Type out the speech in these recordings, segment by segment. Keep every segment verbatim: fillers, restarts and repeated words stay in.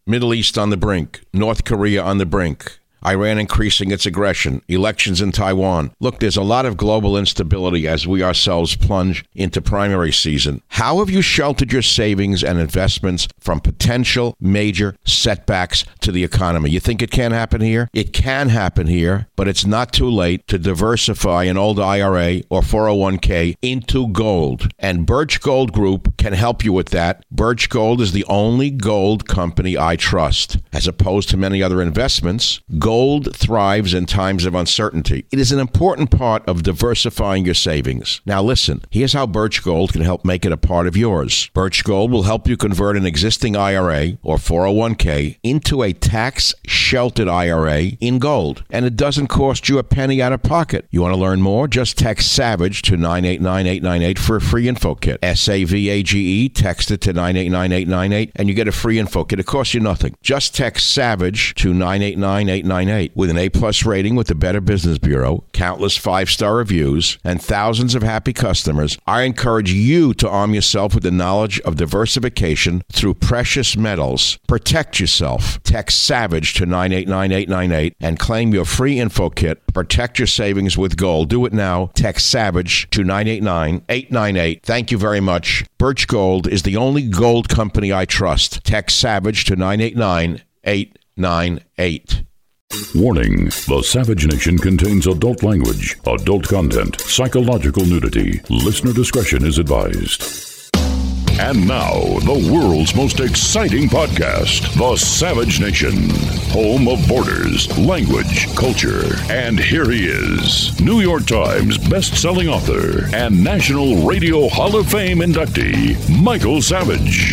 Middle East on the brink, North Korea on the brink, Iran increasing its aggression, elections in Taiwan. Look, there's a lot of global instability as we ourselves plunge into primary season. How have you sheltered your savings and investments from potential major setbacks to the economy? You think it can't happen here? It can happen here, but it's not too late to diversify an old I R A or four oh one k into gold. And Birch Gold Group can help you with that. Birch Gold is the only gold company I trust. As opposed to many other investments, gold thrives in times of uncertainty. It is an important part of diversifying your savings. Now listen, here's how Birch Gold can help make it a part of yours. Birch Gold will help you convert an existing I R A or four oh one k into a tax-sheltered I R A in gold. And it doesn't cost you a penny out of pocket. You want to learn more? Just text SAVAGE to nine eight nine eight nine eight for a free info kit. S A V A G E, text it to nine eight nine eight nine eight and you get a free info kit. It costs you nothing. Just text SAVAGE to nine eight nine eight nine eight. With an A-plus rating with the Better Business Bureau, countless five-star reviews, and thousands of happy customers, I encourage you to arm yourself with the knowledge of diversification through precious metals. Protect yourself. Text SAVAGE to nine eight nine eight nine eight and claim your free info kit. Protect your savings with gold. Do it now. Text SAVAGE to nine eight nine eight nine eight. Thank you very much. Birch Gold is the only gold company I trust. Text SAVAGE to nine eight nine eight nine eight. Warning, the Savage Nation contains adult language, adult content, psychological nudity. Listener discretion is advised. And now, the world's most exciting podcast, The Savage Nation, home of borders, language, culture. And here he is, New York Times best-selling author and National Radio Hall of Fame inductee, Michael Savage.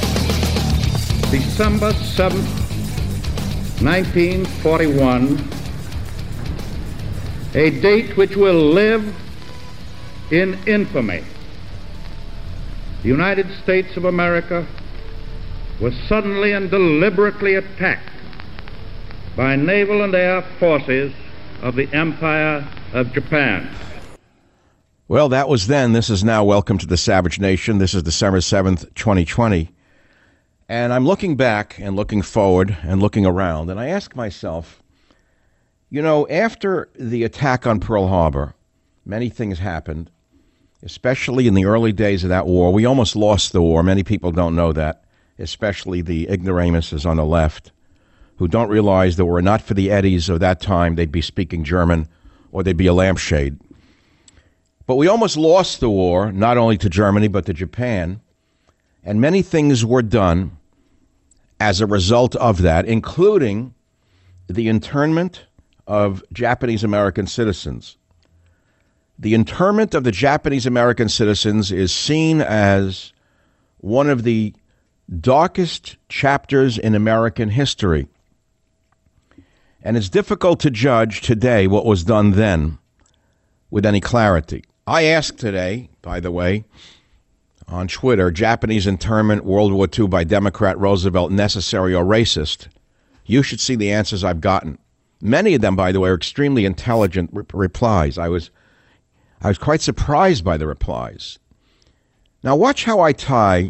December seventh, nineteen forty-one, a date which will live in infamy. The United States of America was suddenly and deliberately attacked by naval and air forces of the Empire of Japan. Well, that was then. This is now. Welcome to the Savage Nation. This is December seventh, twenty twenty. And I'm looking back and looking forward and looking around, and I ask myself, you know, after the attack on Pearl Harbor, many things happened, especially in the early days of that war. We almost lost the war. Many people don't know that, especially the ignoramuses on the left, who don't realize that were it not for the eddies of that time, they'd be speaking German or they'd be a lampshade. But we almost lost the war, not only to Germany, but to Japan. And many things were done as a result of that, including the internment of Japanese American citizens. The internment of the Japanese American citizens is seen as one of the darkest chapters in American history. And it's difficult to judge today what was done then with any clarity. I asked today, by the way, on Twitter, Japanese internment, World War Two by Democrat Roosevelt, necessary or racist? You should see the answers I've gotten. Many of them, by the way, are extremely intelligent re- replies. I was, I was quite surprised by the replies. Now watch how I tie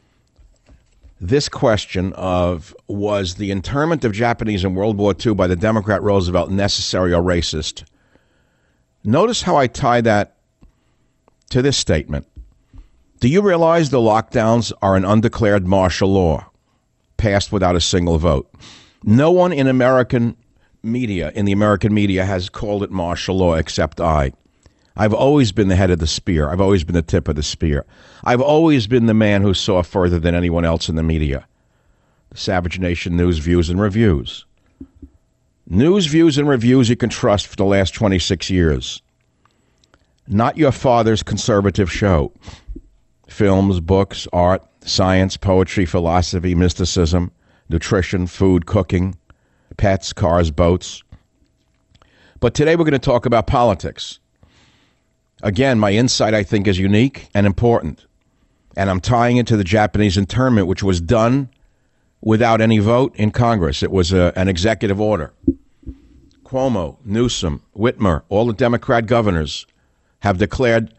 this question of, was the internment of Japanese in World War Two by the Democrat Roosevelt necessary or racist? Notice how I tie that to this statement. Do you realize the lockdowns are an undeclared martial law, passed without a single vote? No one in American media, in the American media, has called it martial law except I. I've always been the head of the spear. I've always been the tip of the spear. I've always been the man who saw further than anyone else in the media. The Savage Nation News, Views, and Reviews. News, views, and reviews you can trust for the last twenty-six years. Not your father's conservative show. Films, books, art, science, poetry, philosophy, mysticism, nutrition, food, cooking, pets, cars, boats. But today we're going to talk about politics. Again, my insight, I think, is unique and important. And I'm tying it to the Japanese internment, which was done without any vote in Congress. It was a, an executive order. Cuomo, Newsom, Whitmer, all the Democrat governors have declared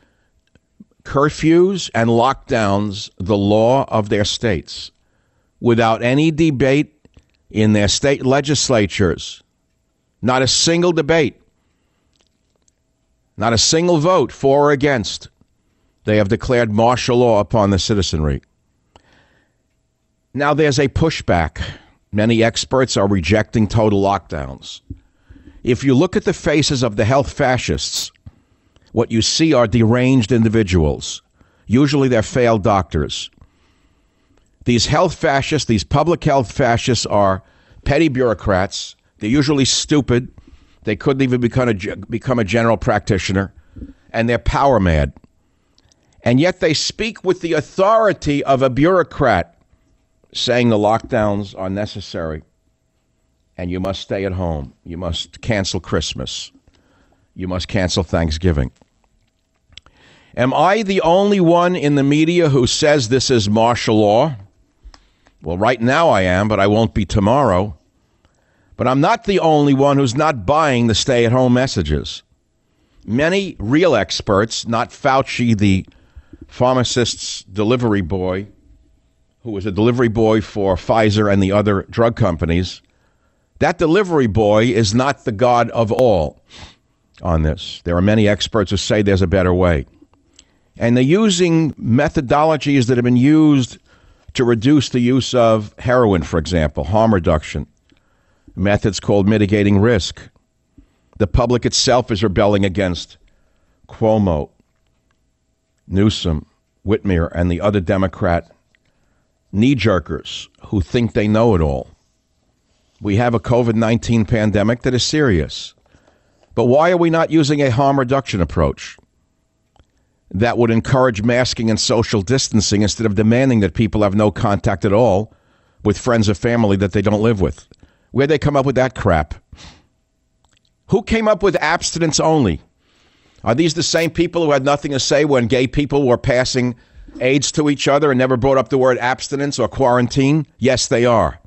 curfews and lockdowns the law of their states without any debate, in their state legislatures. Not a single debate. Not a single vote for or against. They have declared martial law upon the citizenry. Now there's a pushback. Many experts are rejecting total lockdowns. If you look at the faces of the health fascists, what you see are deranged individuals. Usually they're failed doctors. These health fascists, these public health fascists are petty bureaucrats. They're usually stupid. They couldn't even become a, become a general practitioner. And they're power mad. And yet they speak with the authority of a bureaucrat, saying the lockdowns are necessary and you must stay at home. You must cancel Christmas. You must cancel Thanksgiving. Am I the only one in the media who says this is martial law? Well, right now I am, but I won't be tomorrow. But I'm not the only one who's not buying the stay-at-home messages. Many real experts, not Fauci, the pharmacist's delivery boy, who was a delivery boy for Pfizer and the other drug companies, that delivery boy is not the God of all on this. There are many experts who say there's a better way. And they're using methodologies that have been used to reduce the use of heroin, for example, harm reduction, methods called mitigating risk. The public itself is rebelling against Cuomo, Newsom, Whitmer, and the other Democrat knee-jerkers who think they know it all. We have a covid nineteen pandemic that is serious. But why are we not using a harm reduction approach that would encourage masking and social distancing instead of demanding that people have no contact at all with friends or family that they don't live with? Where'd they come up with that crap? Who came up with abstinence only? Are these the same people who had nothing to say when gay people were passing AIDS to each other and never brought up the word abstinence or quarantine? Yes, they are.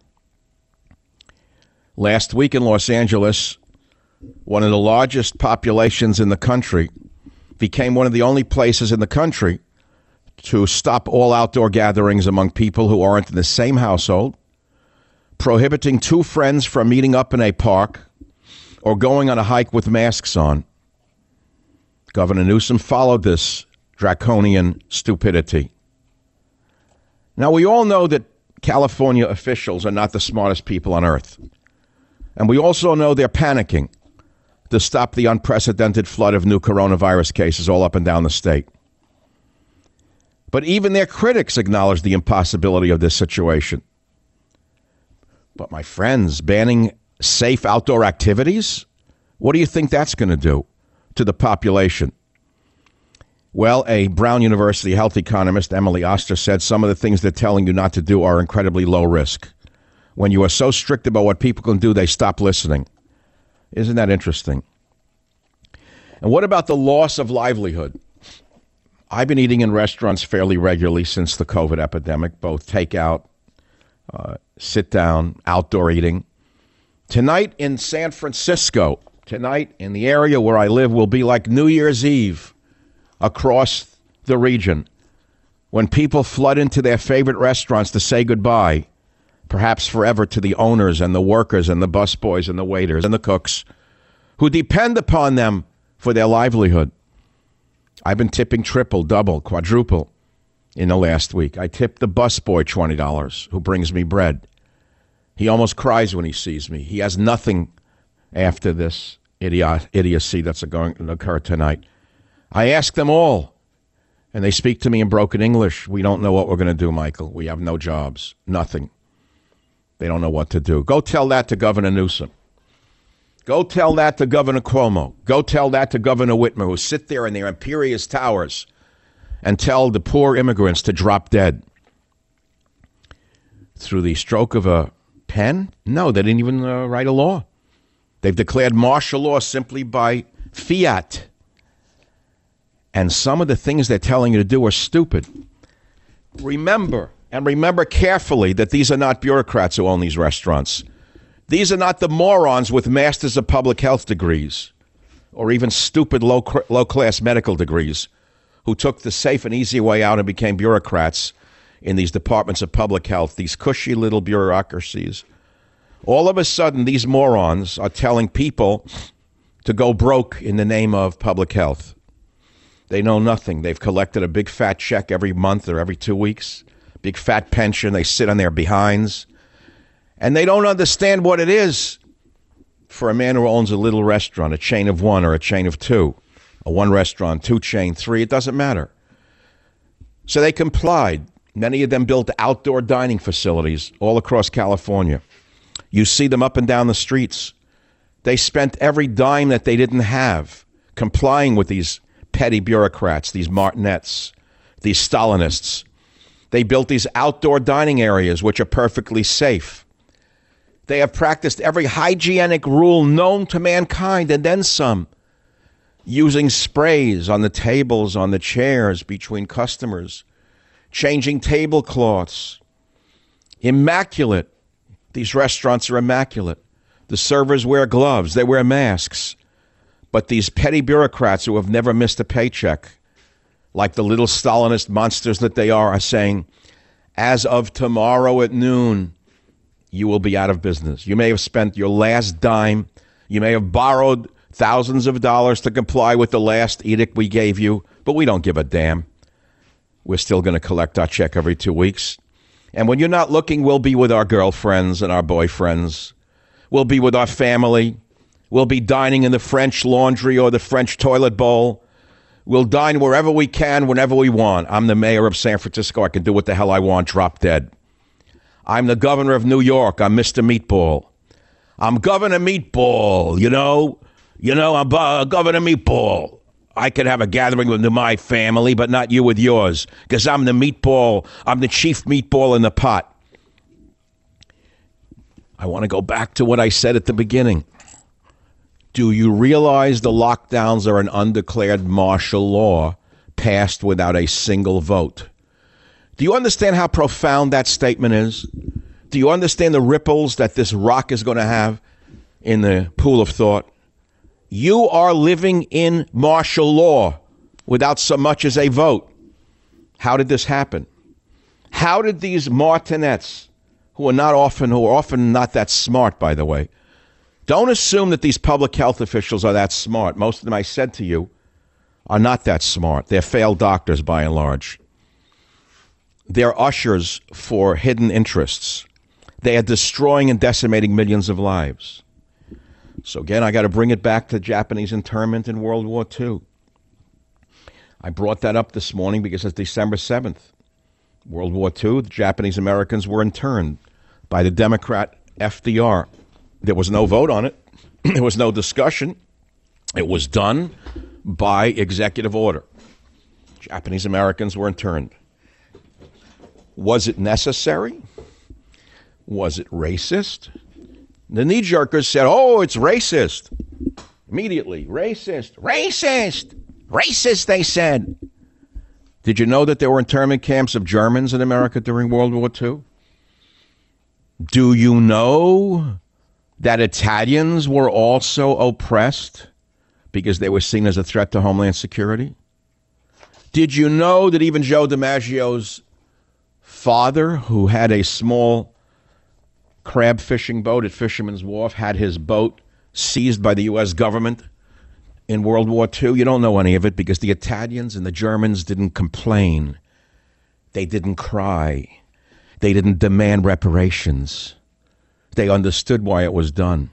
Last week in Los Angeles, one of the largest populations in the country became one of the only places in the country to stop all outdoor gatherings among people who aren't in the same household, prohibiting two friends from meeting up in a park or going on a hike with masks on. Governor Newsom followed this draconian stupidity. Now, we all know that California officials are not the smartest people on earth. And we also know they're panicking to stop the unprecedented flood of new coronavirus cases all up and down the state. But even their critics acknowledge the impossibility of this situation. But my friends, banning safe outdoor activities? What do you think that's going to do to the population? Well, a Brown University health economist, Emily Oster, said some of the things they're telling you not to do are incredibly low risk. When you are so strict about what people can do, they stop listening. Isn't that interesting? And what about the loss of livelihood? I've been eating in restaurants fairly regularly since the COVID epidemic, both takeout, uh, sit down, outdoor eating. Tonight in San Francisco, tonight in the area where I live, will be like New Year's Eve across the region when people flood into their favorite restaurants to say goodbye, perhaps forever, to the owners and the workers and the busboys and the waiters and the cooks who depend upon them for their livelihood. I've been tipping triple, double, quadruple in the last week. I tipped the busboy twenty dollars who brings me bread. He almost cries when he sees me. He has nothing after this idiot, idiocy that's going to occur tonight. I ask them all, and they speak to me in broken English. We don't know what we're going to do, Michael. We have no jobs, nothing. They don't know what to do. Go tell that to Governor Newsom. Go tell that to Governor Cuomo. Go tell that to Governor Whitmer, who sit there in their imperious towers and tell the poor immigrants to drop dead. Through the stroke of a pen? No, they didn't even uh, write a law. They've declared martial law simply by fiat. And some of the things they're telling you to do are stupid. Remember, and remember carefully, that these are not bureaucrats who own these restaurants. These are not the morons with masters of public health degrees or even stupid low, low-class medical degrees who took the safe and easy way out and became bureaucrats in these departments of public health, these cushy little bureaucracies All of a sudden, these morons are telling people to go broke in the name of public health. They know nothing. They've collected a big fat check every month or every two weeks, big fat pension. They sit on their behinds, and they don't understand what it is for a man who owns a little restaurant, a chain of one or a chain of two, a one restaurant, two chain, three. It doesn't matter. So they complied. Many of them built outdoor dining facilities all across California. You see them up and down the streets. They spent every dime that they didn't have complying with these petty bureaucrats, these martinets, these Stalinists. They built these outdoor dining areas, which are perfectly safe. They have practiced every hygienic rule known to mankind and then some, using sprays on the tables, on the chairs between customers, changing tablecloths. Immaculate. These restaurants are immaculate. The servers wear gloves. They wear masks. But these petty bureaucrats who have never missed a paycheck, like the little Stalinist monsters that they are, are saying, as of tomorrow at noon, you will be out of business. You may have spent your last dime. You may have borrowed thousands of dollars to comply with the last edict we gave you, but we don't give a damn. We're still going to collect our check every two weeks. And when you're not looking, we'll be with our girlfriends and our boyfriends. We'll be with our family. We'll be dining in the French Laundry or the French toilet bowl. We'll dine wherever we can, whenever we want. I'm the mayor of San Francisco. I can do what the hell I want, drop dead. I'm the governor of New York. I'm Mister Meatball. I'm Governor Meatball, you know. You know, I'm uh, Governor Meatball. I could have a gathering with my family, but not you with yours, because I'm the meatball. I'm the chief meatball in the pot. I want to go back to what I said at the beginning. Do you realize the lockdowns are an undeclared martial law passed without a single vote? Do you understand how profound that statement is? Do you understand the ripples that this rock is going to have in the pool of thought? You are living in martial law without so much as a vote. How did this happen? How did these martinets, who are not often, who are often not that smart, by the way, don't assume that these public health officials are that smart. Most of them, I said to you, are not that smart. They're failed doctors by and large. They're ushers for hidden interests. They are destroying and decimating millions of lives. So again, I got to bring it back to Japanese internment in World War Two. I brought that up this morning because it's December seventh. World War Two, the Japanese Americans were interned by the Democrat F D R. There was no vote on it. There was no discussion. It was done by executive order. Japanese Americans were interned. Was it necessary? Was it racist? The knee-jerkers said, oh, it's racist. Immediately, racist, racist, racist, they said. Did you know that there were internment camps of Germans in America during World War Two? Do you know that Italians were also oppressed because they were seen as a threat to Homeland Security? Did you know that even Joe DiMaggio's father, who had a small crab fishing boat at Fisherman's Wharf, had his boat seized by the U S government in World War Two? You don't know any of it because the Italians and the Germans didn't complain. They didn't cry. They didn't demand reparations. They understood why it was done.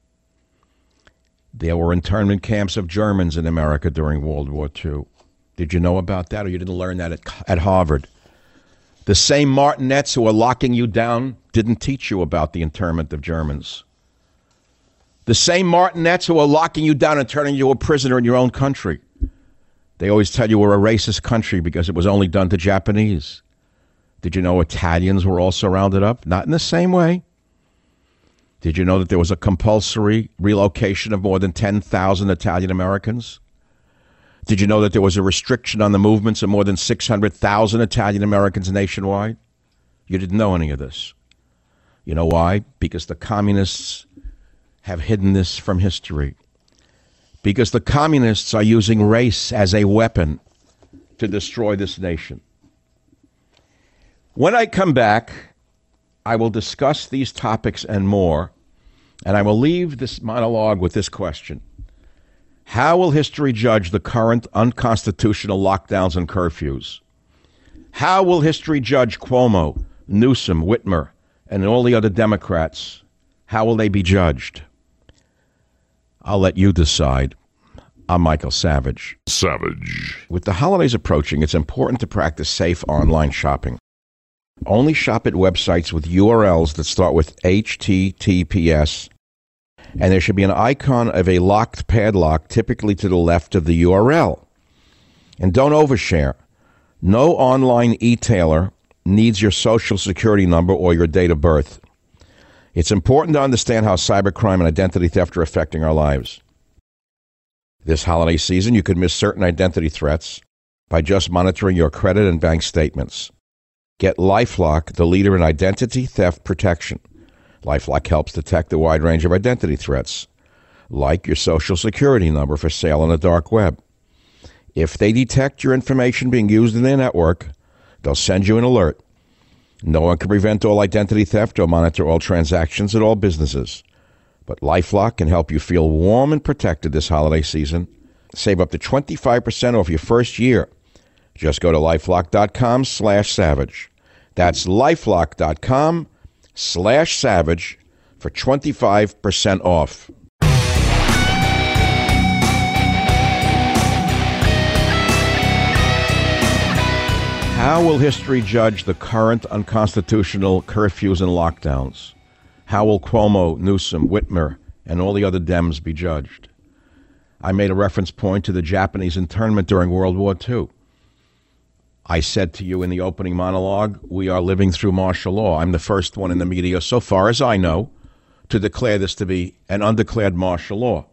There were internment camps of Germans in America during World War Two. Did you know about that, or you didn't learn that at, at Harvard? The same martinets who are locking you down didn't teach you about the internment of Germans. The same martinets who are locking you down and turning you a prisoner in your own country. They always tell you we're a racist country because it was only done to Japanese. Did you know Italians were also rounded up? Not in the same way. Did you know that there was a compulsory relocation of more than ten thousand Italian Americans? Did you know that there was a restriction on the movements of more than six hundred thousand Italian Americans nationwide? You didn't know any of this. You know why? Because the communists have hidden this from history. Because the communists are using race as a weapon to destroy this nation. When I come back, I will discuss these topics and more And I will leave this monologue with this question. How will history judge the current unconstitutional lockdowns and curfews? How will history judge Cuomo, Newsom, Whitmer, and all the other Democrats? How will they be judged? I'll let you decide. I'm Michael Savage. Savage. With the holidays approaching, it's important to practice safe online shopping. Only shop at websites with U R Ls that start with H T T P S, and there should be an icon of a locked padlock typically to the left of the U R L. And don't overshare. No online e-tailer needs your social security number or your date of birth. It's important to understand how cybercrime and identity theft are affecting our lives. This holiday season, you could miss certain identity threats by just monitoring your credit and bank statements. Get LifeLock, the leader in identity theft protection. LifeLock helps detect a wide range of identity threats, like your social security number for sale on the dark web. If they detect your information being used in their network, they'll send you an alert. No one can prevent all identity theft or monitor all transactions at all businesses. But LifeLock can help you feel warm and protected this holiday season. Save up to twenty-five percent off your first year. Just go to LifeLock.com slash savage. That's LifeLock.com slash savage for twenty-five percent off. How will history judge the current unconstitutional curfews and lockdowns? How will Cuomo, Newsom, Whitmer, and all the other Dems be judged? I made a reference point to the Japanese internment during World War Two. I said to you in the opening monologue, we are living through martial law. I'm the first one in the media, so far as I know, to declare this to be an undeclared martial law.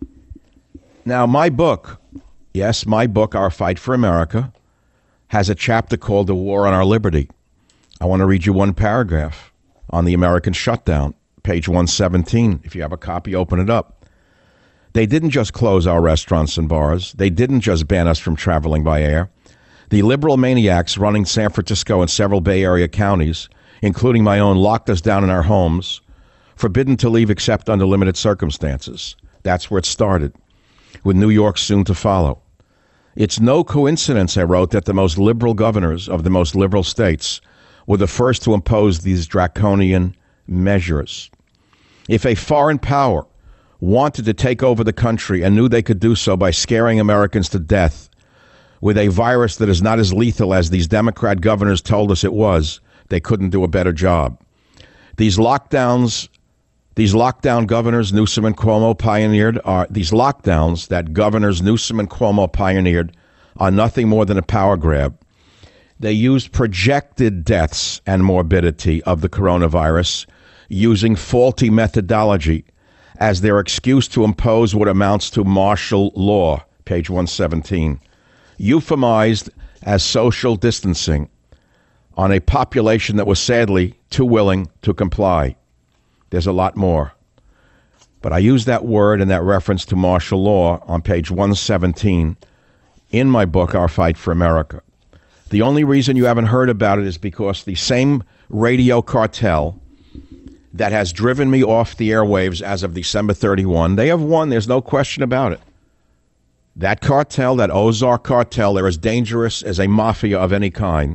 Now, my book, yes, my book, Our Fight for America, has a chapter called The War on Our Liberty. I want to read you one paragraph on the American shutdown, page one seventeen. If you have a copy, open it up. They didn't just close our restaurants and bars. They didn't just ban us from traveling by air. The liberal maniacs running San Francisco and several Bay Area counties, including my own, locked us down in our homes, forbidden to leave except under limited circumstances. That's where it started, with New York soon to follow. It's no coincidence, I wrote, that the most liberal governors of the most liberal states were the first to impose these draconian measures. If a foreign power wanted to take over the country and knew they could do so by scaring Americans to death with a virus that is not as lethal as these Democrat governors told us it was, they couldn't do a better job. These lockdowns, these lockdown governors Newsom and Cuomo pioneered are these lockdowns that governors Newsom and Cuomo pioneered are nothing more than a power grab. They used projected deaths and morbidity of the coronavirus using faulty methodology as their excuse to impose what amounts to martial law, page one seventeen, euphemized as social distancing on a population that was sadly too willing to comply. There's a lot more. But I use that word and that reference to martial law on page one seventeen in my book, Our Fight for America. The only reason you haven't heard about it is because the same radio cartel that has driven me off the airwaves as of December thirty-first, they have won. There's no question about it. That cartel, that Ozark cartel, they're as dangerous as a mafia of any kind.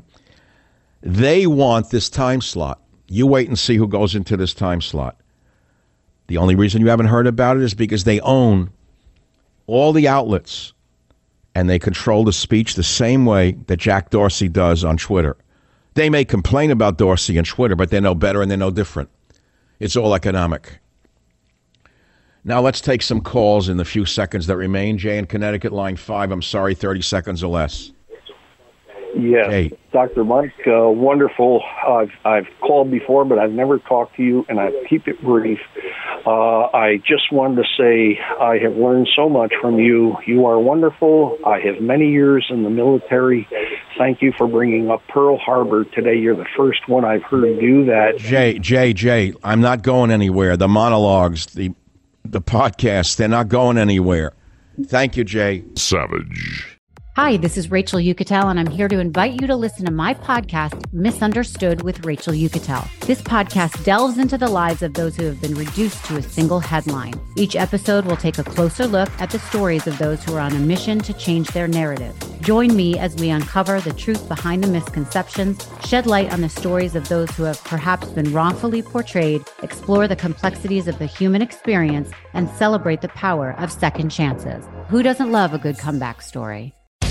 They want this time slot. You wait and see who goes into this time slot. The only reason you haven't heard about it is because they own all the outlets and they control the speech the same way that Jack Dorsey does on Twitter. They may complain about Dorsey and Twitter, but they know better and they know different. It's all economic. Now let's take some calls in the few seconds that remain. Jay in Connecticut, line five. I'm sorry, thirty seconds or less. Yes, Jay. Doctor Mike, uh, wonderful. I've I've called before, but I've never talked to you, and I keep it brief. Uh, I just wanted to say I have learned so much from you. You are wonderful. I have many years in the military. Thank you for bringing up Pearl Harbor today. You're the first one I've heard do that. Jay, Jay, Jay, I'm not going anywhere. The monologues, the the podcasts, they're not going anywhere. Thank you, Jay. Savage. Hi, this is Rachel Uchitel, and I'm here to invite you to listen to my podcast, Misunderstood with Rachel Uchitel. This podcast delves into the lives of those who have been reduced to a single headline. Each episode will take a closer look at the stories of those who are on a mission to change their narrative. Join me as we uncover the truth behind the misconceptions, shed light on the stories of those who have perhaps been wrongfully portrayed, explore the complexities of the human experience, and celebrate the power of second chances. Who doesn't love a good comeback story?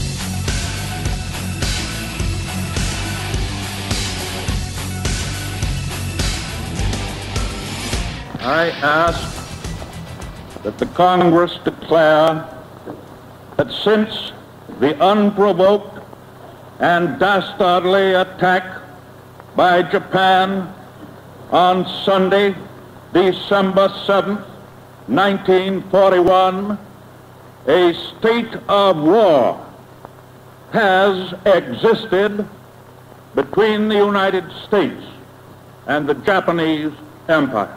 I ask that the Congress declare that since the unprovoked and dastardly attack by Japan on Sunday, December seventh, nineteen forty-one, a state of war has existed between the United States and the Japanese Empire.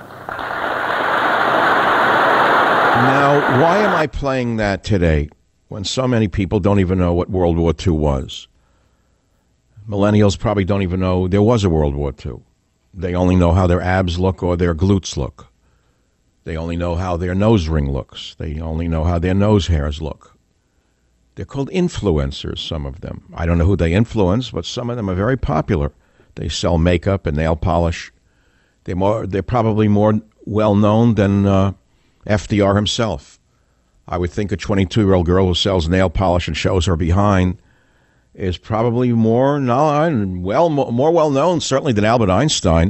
Now, why am I playing that today when so many people don't even know what World War Two was? Millennials probably don't even know there was a World War Two. They only know how their abs look or their glutes look. They only know how their nose ring looks. They only know how their nose hairs look. They're called influencers, some of them. I don't know who they influence, but some of them are very popular. They sell makeup and nail polish. They're, more, they're probably more well-known than uh, F D R himself. I would think a twenty-two-year-old girl who sells nail polish and shows her behind is probably more no, well, more well-known, certainly, than Albert Einstein.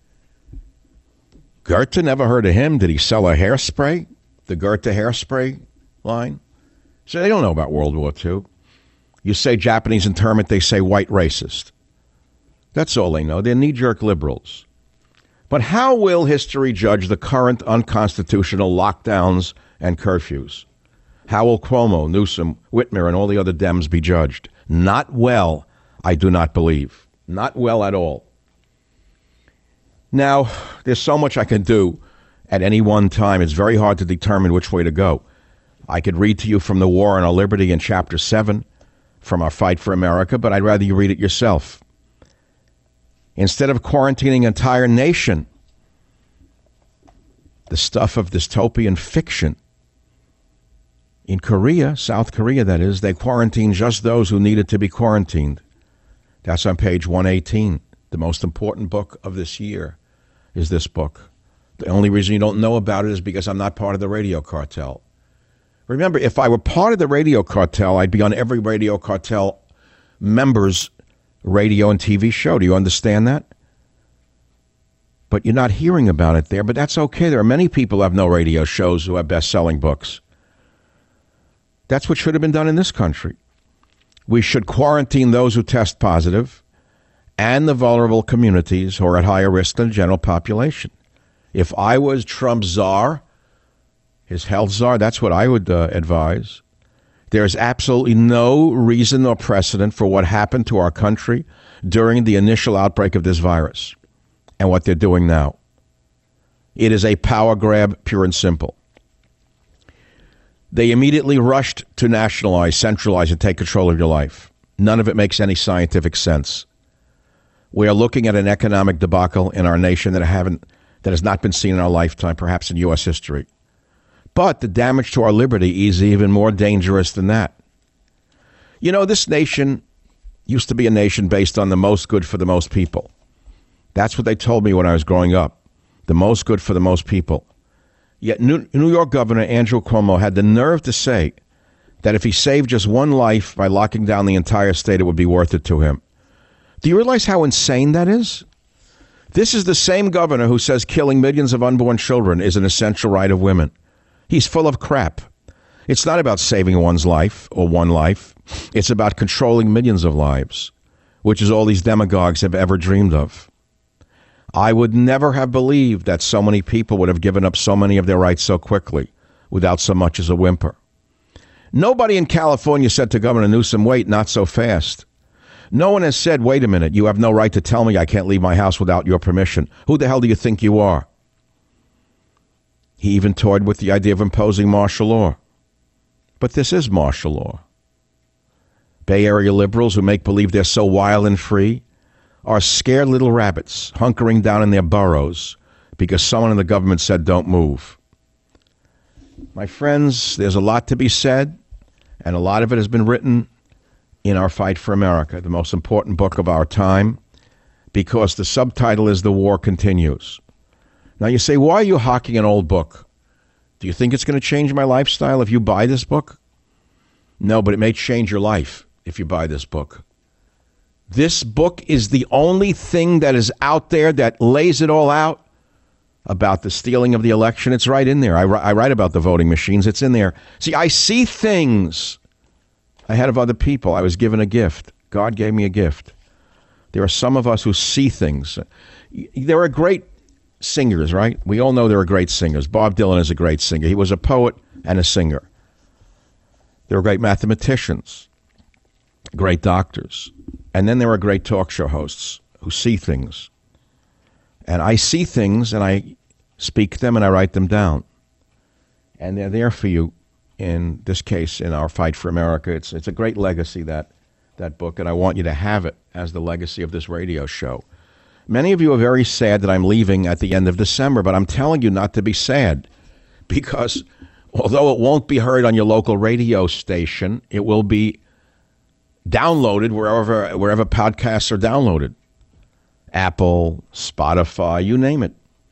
Goethe, never heard of him. Did he sell a hairspray? The Goethe hairspray line? So they don't know about World War Two. You say Japanese internment, they say white racist. That's all they know. They're knee-jerk liberals. But how will history judge the current unconstitutional lockdowns and curfews? How will Cuomo, Newsom, Whitmer, and all the other Dems be judged? Not well, I do not believe. Not well at all. Now, there's so much I can do at any one time. It's very hard to determine which way to go. I could read to you from The War on Our Liberty in Chapter seven, from Our Fight for America, but I'd rather you read it yourself. Instead of quarantining an entire nation, the stuff of dystopian fiction, in Korea, South Korea that is, they quarantined just those who needed to be quarantined. That's on page one eighteen. The most important book of this year is this book. The only reason you don't know about it is because I'm not part of the radio cartel. Remember, if I were part of the radio cartel, I'd be on every radio cartel member's radio and T V show. Do you understand that? But you're not hearing about it there, but that's okay. There are many people who have no radio shows who have best-selling books. That's what should have been done in this country. We should quarantine those who test positive and the vulnerable communities who are at higher risk than the general population. If I was Trump's czar, his health czar, that's what I would uh, advise. There's absolutely no reason or precedent for what happened to our country during the initial outbreak of this virus and what they're doing now. It is a power grab, pure and simple. They immediately rushed to nationalize, centralize, and take control of your life. None of it makes any scientific sense. We are looking at an economic debacle in our nation that haven't, that has not been seen in our lifetime, perhaps in U S history. But the damage to our liberty is even more dangerous than that. You know, this nation used to be a nation based on the most good for the most people. That's what they told me when I was growing up. The most good for the most people. Yet New York Governor Andrew Cuomo had the nerve to say that if he saved just one life by locking down the entire state, it would be worth it to him. Do you realize how insane that is? This is the same governor who says killing millions of unborn children is an essential right of women. He's full of crap. It's not about saving one's life or one life. It's about controlling millions of lives, which is all these demagogues have ever dreamed of. I would never have believed that so many people would have given up so many of their rights so quickly without so much as a whimper. Nobody in California said to Governor Newsom, wait, not so fast. No one has said, wait a minute, you have no right to tell me I can't leave my house without your permission. Who the hell do you think you are? He even toyed with the idea of imposing martial law. But this is martial law. Bay Area liberals who make believe they're so wild and free are scared little rabbits hunkering down in their burrows because someone in the government said don't move. My friends, there's a lot to be said, and a lot of it has been written in Our Fight for America, the most important book of our time, because the subtitle is The War Continues. Now you say, why are you hawking an old book? Do you think it's going to change my lifestyle if you buy this book? No, but it may change your life if you buy this book. This book is the only thing that is out there that lays it all out about the stealing of the election. It's right in there. I, I write about the voting machines. It's in there. See, I see things ahead of other people. I was given a gift. God gave me a gift. There are some of us who see things. There are great singers, right? We all know there are great singers. Bob Dylan is a great singer. He was a poet and a singer. There are great mathematicians, great doctors. And then there are great talk show hosts who see things. And I see things and I speak them and I write them down. And they're there for you in this case, in Our Fight for America. It's it's a great legacy, that that book, and I want you to have it as the legacy of this radio show. Many of you are very sad that I'm leaving at the end of December, but I'm telling you not to be sad, because although it won't be heard on your local radio station, it will be downloaded wherever wherever podcasts are downloaded. Apple, Spotify, you name it.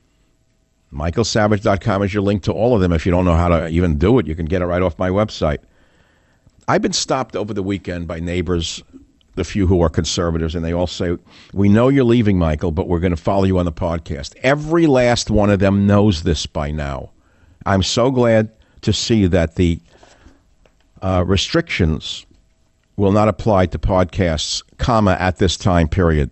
Michael Savage dot com is your link to all of them. If you don't know how to even do it, you can get it right off my website. I've been stopped over the weekend by neighbors, the few who are conservatives, and they all say, we know you're leaving, Michael, but we're going to follow you on the podcast. Every last one of them knows this by now. I'm so glad to see that the uh, restrictions will not apply to podcasts, comma, at this time period.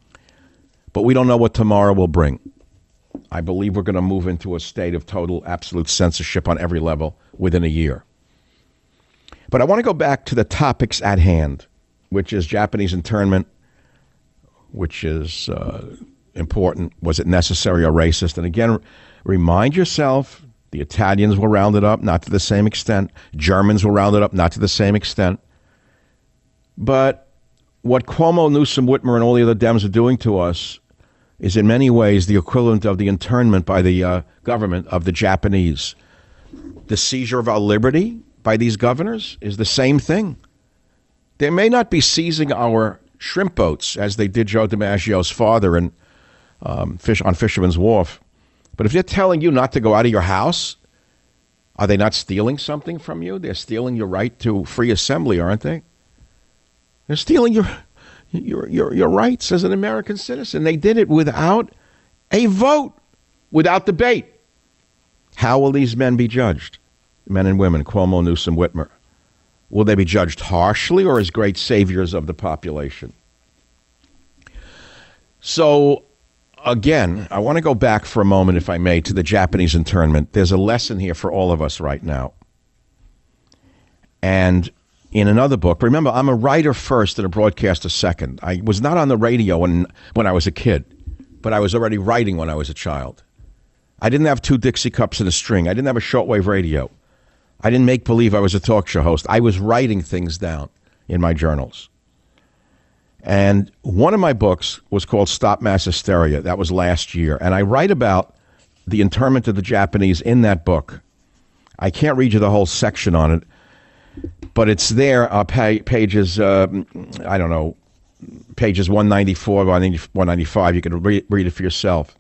But we don't know what tomorrow will bring. I believe we're going to move into a state of total, absolute censorship on every level within a year. But I want to go back to the topics at hand, which is Japanese internment, which is uh, important. Was it necessary or racist? And again, remind yourself, the Italians were rounded up, not to the same extent. Germans were rounded up, not to the same extent. But what Cuomo, Newsom, Whitmer, and all the other Dems are doing to us is in many ways the equivalent of the internment by the uh, government of the Japanese. The seizure of our liberty by these governors is the same thing. They may not be seizing our shrimp boats, as they did Joe DiMaggio's father in, um, fish, on Fisherman's Wharf. But if they're telling you not to go out of your house, are they not stealing something from you? They're stealing your right to free assembly, aren't they? They're stealing your your your your rights as an American citizen. They did it without a vote, without debate. How will these men be judged? Men and women, Cuomo, Newsom, Whitmer. Will they be judged harshly or as great saviors of the population? So, again, I want to go back for a moment, if I may, to the Japanese internment. There's a lesson here for all of us right now. And in another book, remember, I'm a writer first and a broadcaster second. I was not on the radio when, when I was a kid, but I was already writing when I was a child. I didn't have two Dixie cups and a string. I didn't have a shortwave radio. I didn't make believe I was a talk show host. I was writing things down in my journals. And one of my books was called Stop Mass Hysteria. That was last year. And I write about the internment of the Japanese in that book. I can't read you the whole section on it, but it's there, uh, pa- pages, uh, I don't know, pages one ninety-four, one ninety-five. You can re- read it for yourself.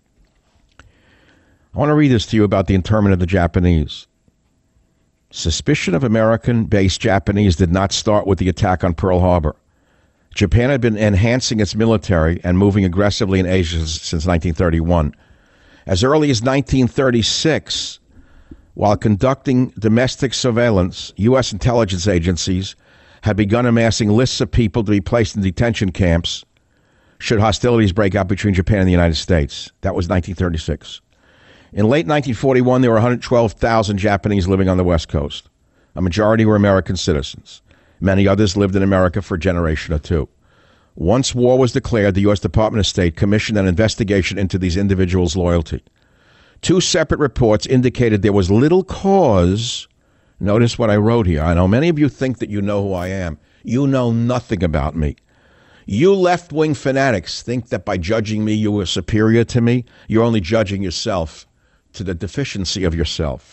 I want to read this to you about the internment of the Japanese. Suspicion of American-based Japanese did not start with the attack on Pearl Harbor. Japan had been enhancing its military and moving aggressively in Asia since nineteen thirty-one. As early as nineteen thirty-six, while conducting domestic surveillance, U S intelligence agencies had begun amassing lists of people to be placed in detention camps should hostilities break out between Japan and the United States. That was nineteen thirty-six. In late nineteen forty-one, there were one hundred twelve thousand Japanese living on the West Coast. A majority were American citizens. Many others lived in America for a generation or two. Once war was declared, the U S Department of State commissioned an investigation into these individuals' loyalty. Two separate reports indicated there was little cause. Notice what I wrote here. I know many of you think that you know who I am. You know nothing about me. You left-wing fanatics think that by judging me, you are superior to me. You're only judging yourself to the deficiency of yourself.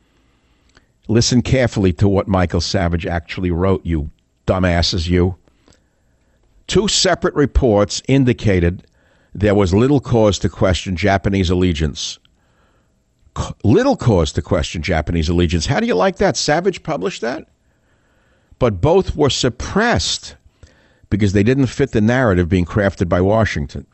Listen carefully to what Michael Savage actually wrote, you dumbasses, you. Two separate reports indicated there was little cause to question Japanese allegiance. C- little cause to question Japanese allegiance. How do you like that? Savage published that? But both were suppressed because they didn't fit the narrative being crafted by Washington.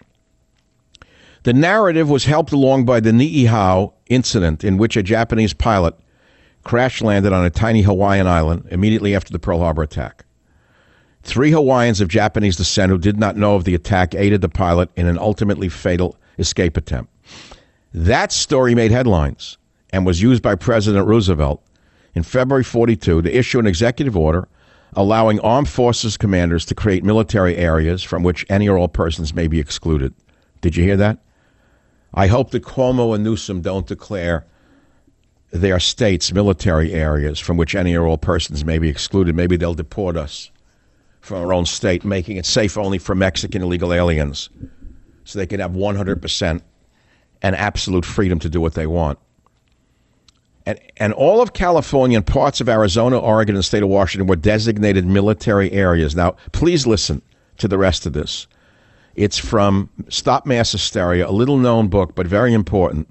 The narrative was helped along by the Niihau incident, in which a Japanese pilot crash-landed on a tiny Hawaiian island immediately after the Pearl Harbor attack. Three Hawaiians of Japanese descent who did not know of the attack aided the pilot in an ultimately fatal escape attempt. That story made headlines and was used by President Roosevelt in February forty-two to issue an executive order allowing armed forces commanders to create military areas from which any or all persons may be excluded. Did you hear that? I hope that Cuomo and Newsom don't declare their states military areas from which any or all persons may be excluded. Maybe they'll deport us from our own state, making it safe only for Mexican illegal aliens so they can have one hundred percent and absolute freedom to do what they want. And, and all of California and parts of Arizona, Oregon, and the state of Washington were designated military areas. Now, please listen to the rest of this. It's from Stop Mass Hysteria, a little-known book, but very important.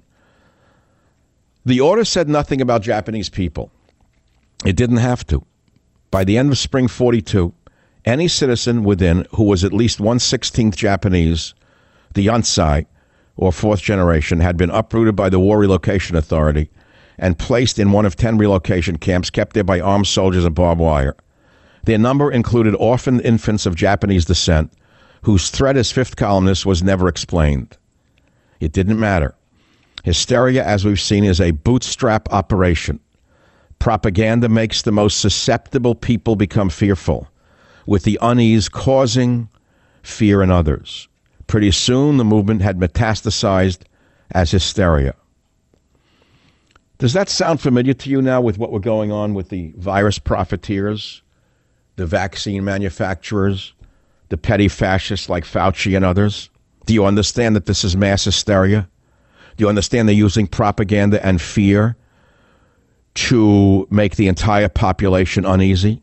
The order said nothing about Japanese people. It didn't have to. By the end of spring forty-two, any citizen within who was at least one sixteenth Japanese, the Yonsei, or fourth generation, had been uprooted by the War Relocation Authority and placed in one of ten relocation camps kept there by armed soldiers and barbed wire. Their number included orphaned infants of Japanese descent, whose threat as fifth columnist was never explained. It didn't matter. Hysteria, as we've seen, is a bootstrap operation. Propaganda makes the most susceptible people become fearful, with the unease causing fear in others. Pretty soon, the movement had metastasized as hysteria. Does that sound familiar to you now with what we're going on with the virus profiteers, the vaccine manufacturers, the petty fascists like Fauci and others? Do you understand that this is mass hysteria? Do you understand they're using propaganda and fear to make the entire population uneasy?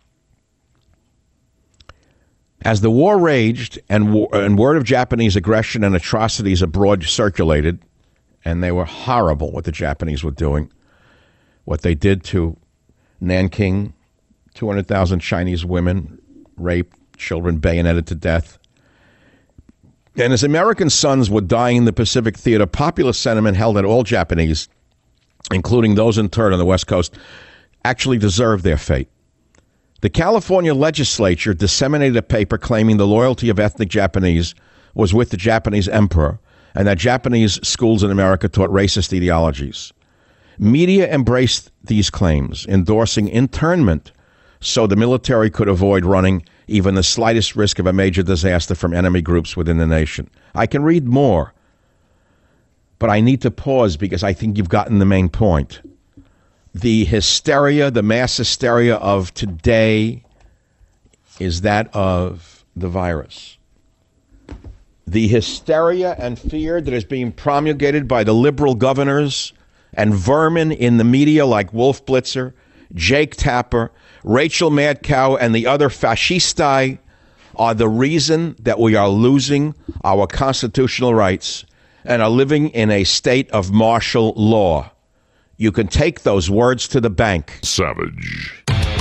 As the war raged and, war, and word of Japanese aggression and atrocities abroad circulated, and they were horrible what the Japanese were doing, what they did to Nanking, two hundred thousand Chinese women raped, children bayoneted to death. And as American sons were dying in the Pacific Theater, popular sentiment held that all Japanese, including those interred on the West Coast, actually deserved their fate. The California legislature disseminated a paper claiming the loyalty of ethnic Japanese was with the Japanese emperor and that Japanese schools in America taught racist ideologies. Media embraced these claims, endorsing internment so the military could avoid running even the slightest risk of a major disaster from enemy groups within the nation. I can read more, but I need to pause because I think you've gotten the main point. The hysteria, the mass hysteria of today is that of the virus. The hysteria and fear that is being promulgated by the liberal governors and vermin in the media like Wolf Blitzer, Jake Tapper, Rachel Madcow, and the other fascisti are the reason that we are losing our constitutional rights and are living in a state of martial law. You can take those words to the bank. Savage.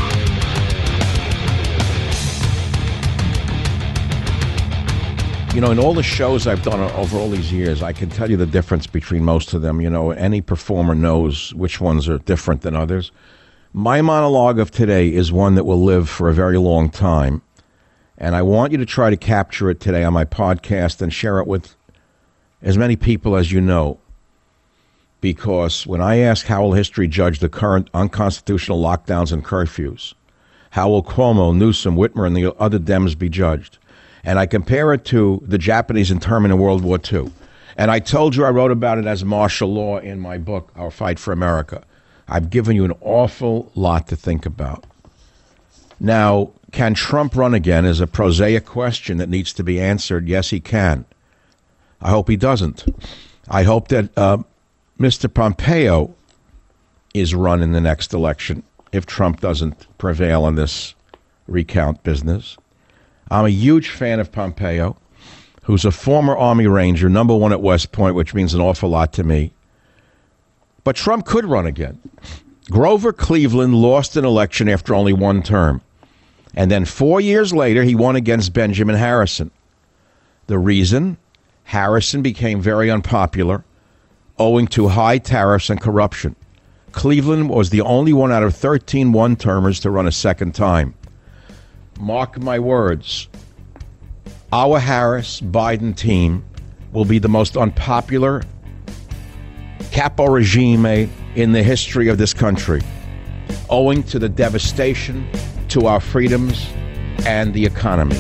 You know, in all the shows I've done over all these years, I can tell you the difference between most of them. You know, any performer knows which ones are different than others. My monologue of today is one that will live for a very long time. And I want you to try to capture it today on my podcast and share it with as many people as you know. Because when I ask how will history judge the current unconstitutional lockdowns and curfews, how will Cuomo, Newsom, Whitmer, and the other Dems be judged? And I compare it to the Japanese internment in World War Two. And I told you I wrote about it as martial law in my book, Our Fight for America. I've given you an awful lot to think about. Now, Can Trump run again is a prosaic question that needs to be answered. Yes, he can. I hope he doesn't. I hope that uh, Mister Pompeo is run in the next election if Trump doesn't prevail on this recount business. I'm a huge fan of Pompeo, who's a former Army Ranger, number one at West Point, which means an awful lot to me. But Trump could run again. Grover Cleveland lost an election after only one term. And then four years later, he won against Benjamin Harrison. The reason? Harrison became very unpopular, owing to high tariffs and corruption. Cleveland was the only one out of thirteen one-termers to run a second time. Mark my words. Our Harris-Biden team will be the most unpopular capo regime in the history of this country, owing to the devastation to our freedoms and the economy.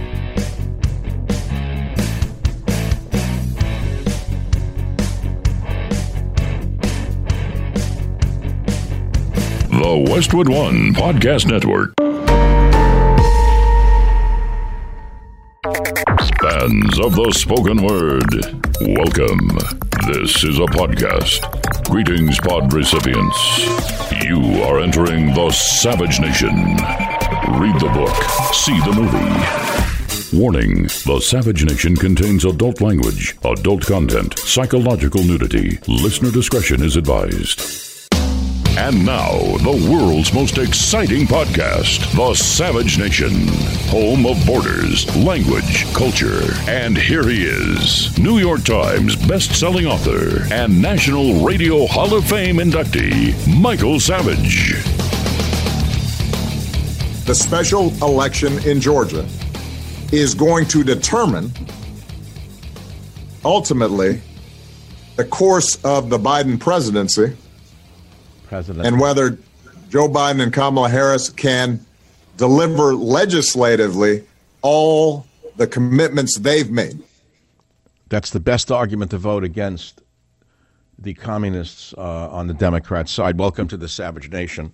The Westwood One Podcast Network. Fans of the spoken word, welcome. This is a podcast. Greetings, pod recipients. You are entering the Savage Nation. Read the book, see the movie. Warning, the Savage Nation contains adult language, adult content, psychological nudity. Listener discretion is advised. And now, the world's most exciting podcast, The Savage Nation, home of borders, language, culture. And here he is, New York Times best-selling author and National Radio Hall of Fame inductee, Michael Savage. The special election in Georgia is going to determine, ultimately, the course of the Biden presidency. President. And whether Joe Biden and Kamala Harris can deliver legislatively all the commitments they've made. That's the best argument to vote against the communists uh, on the Democrat side. Welcome to the Savage Nation.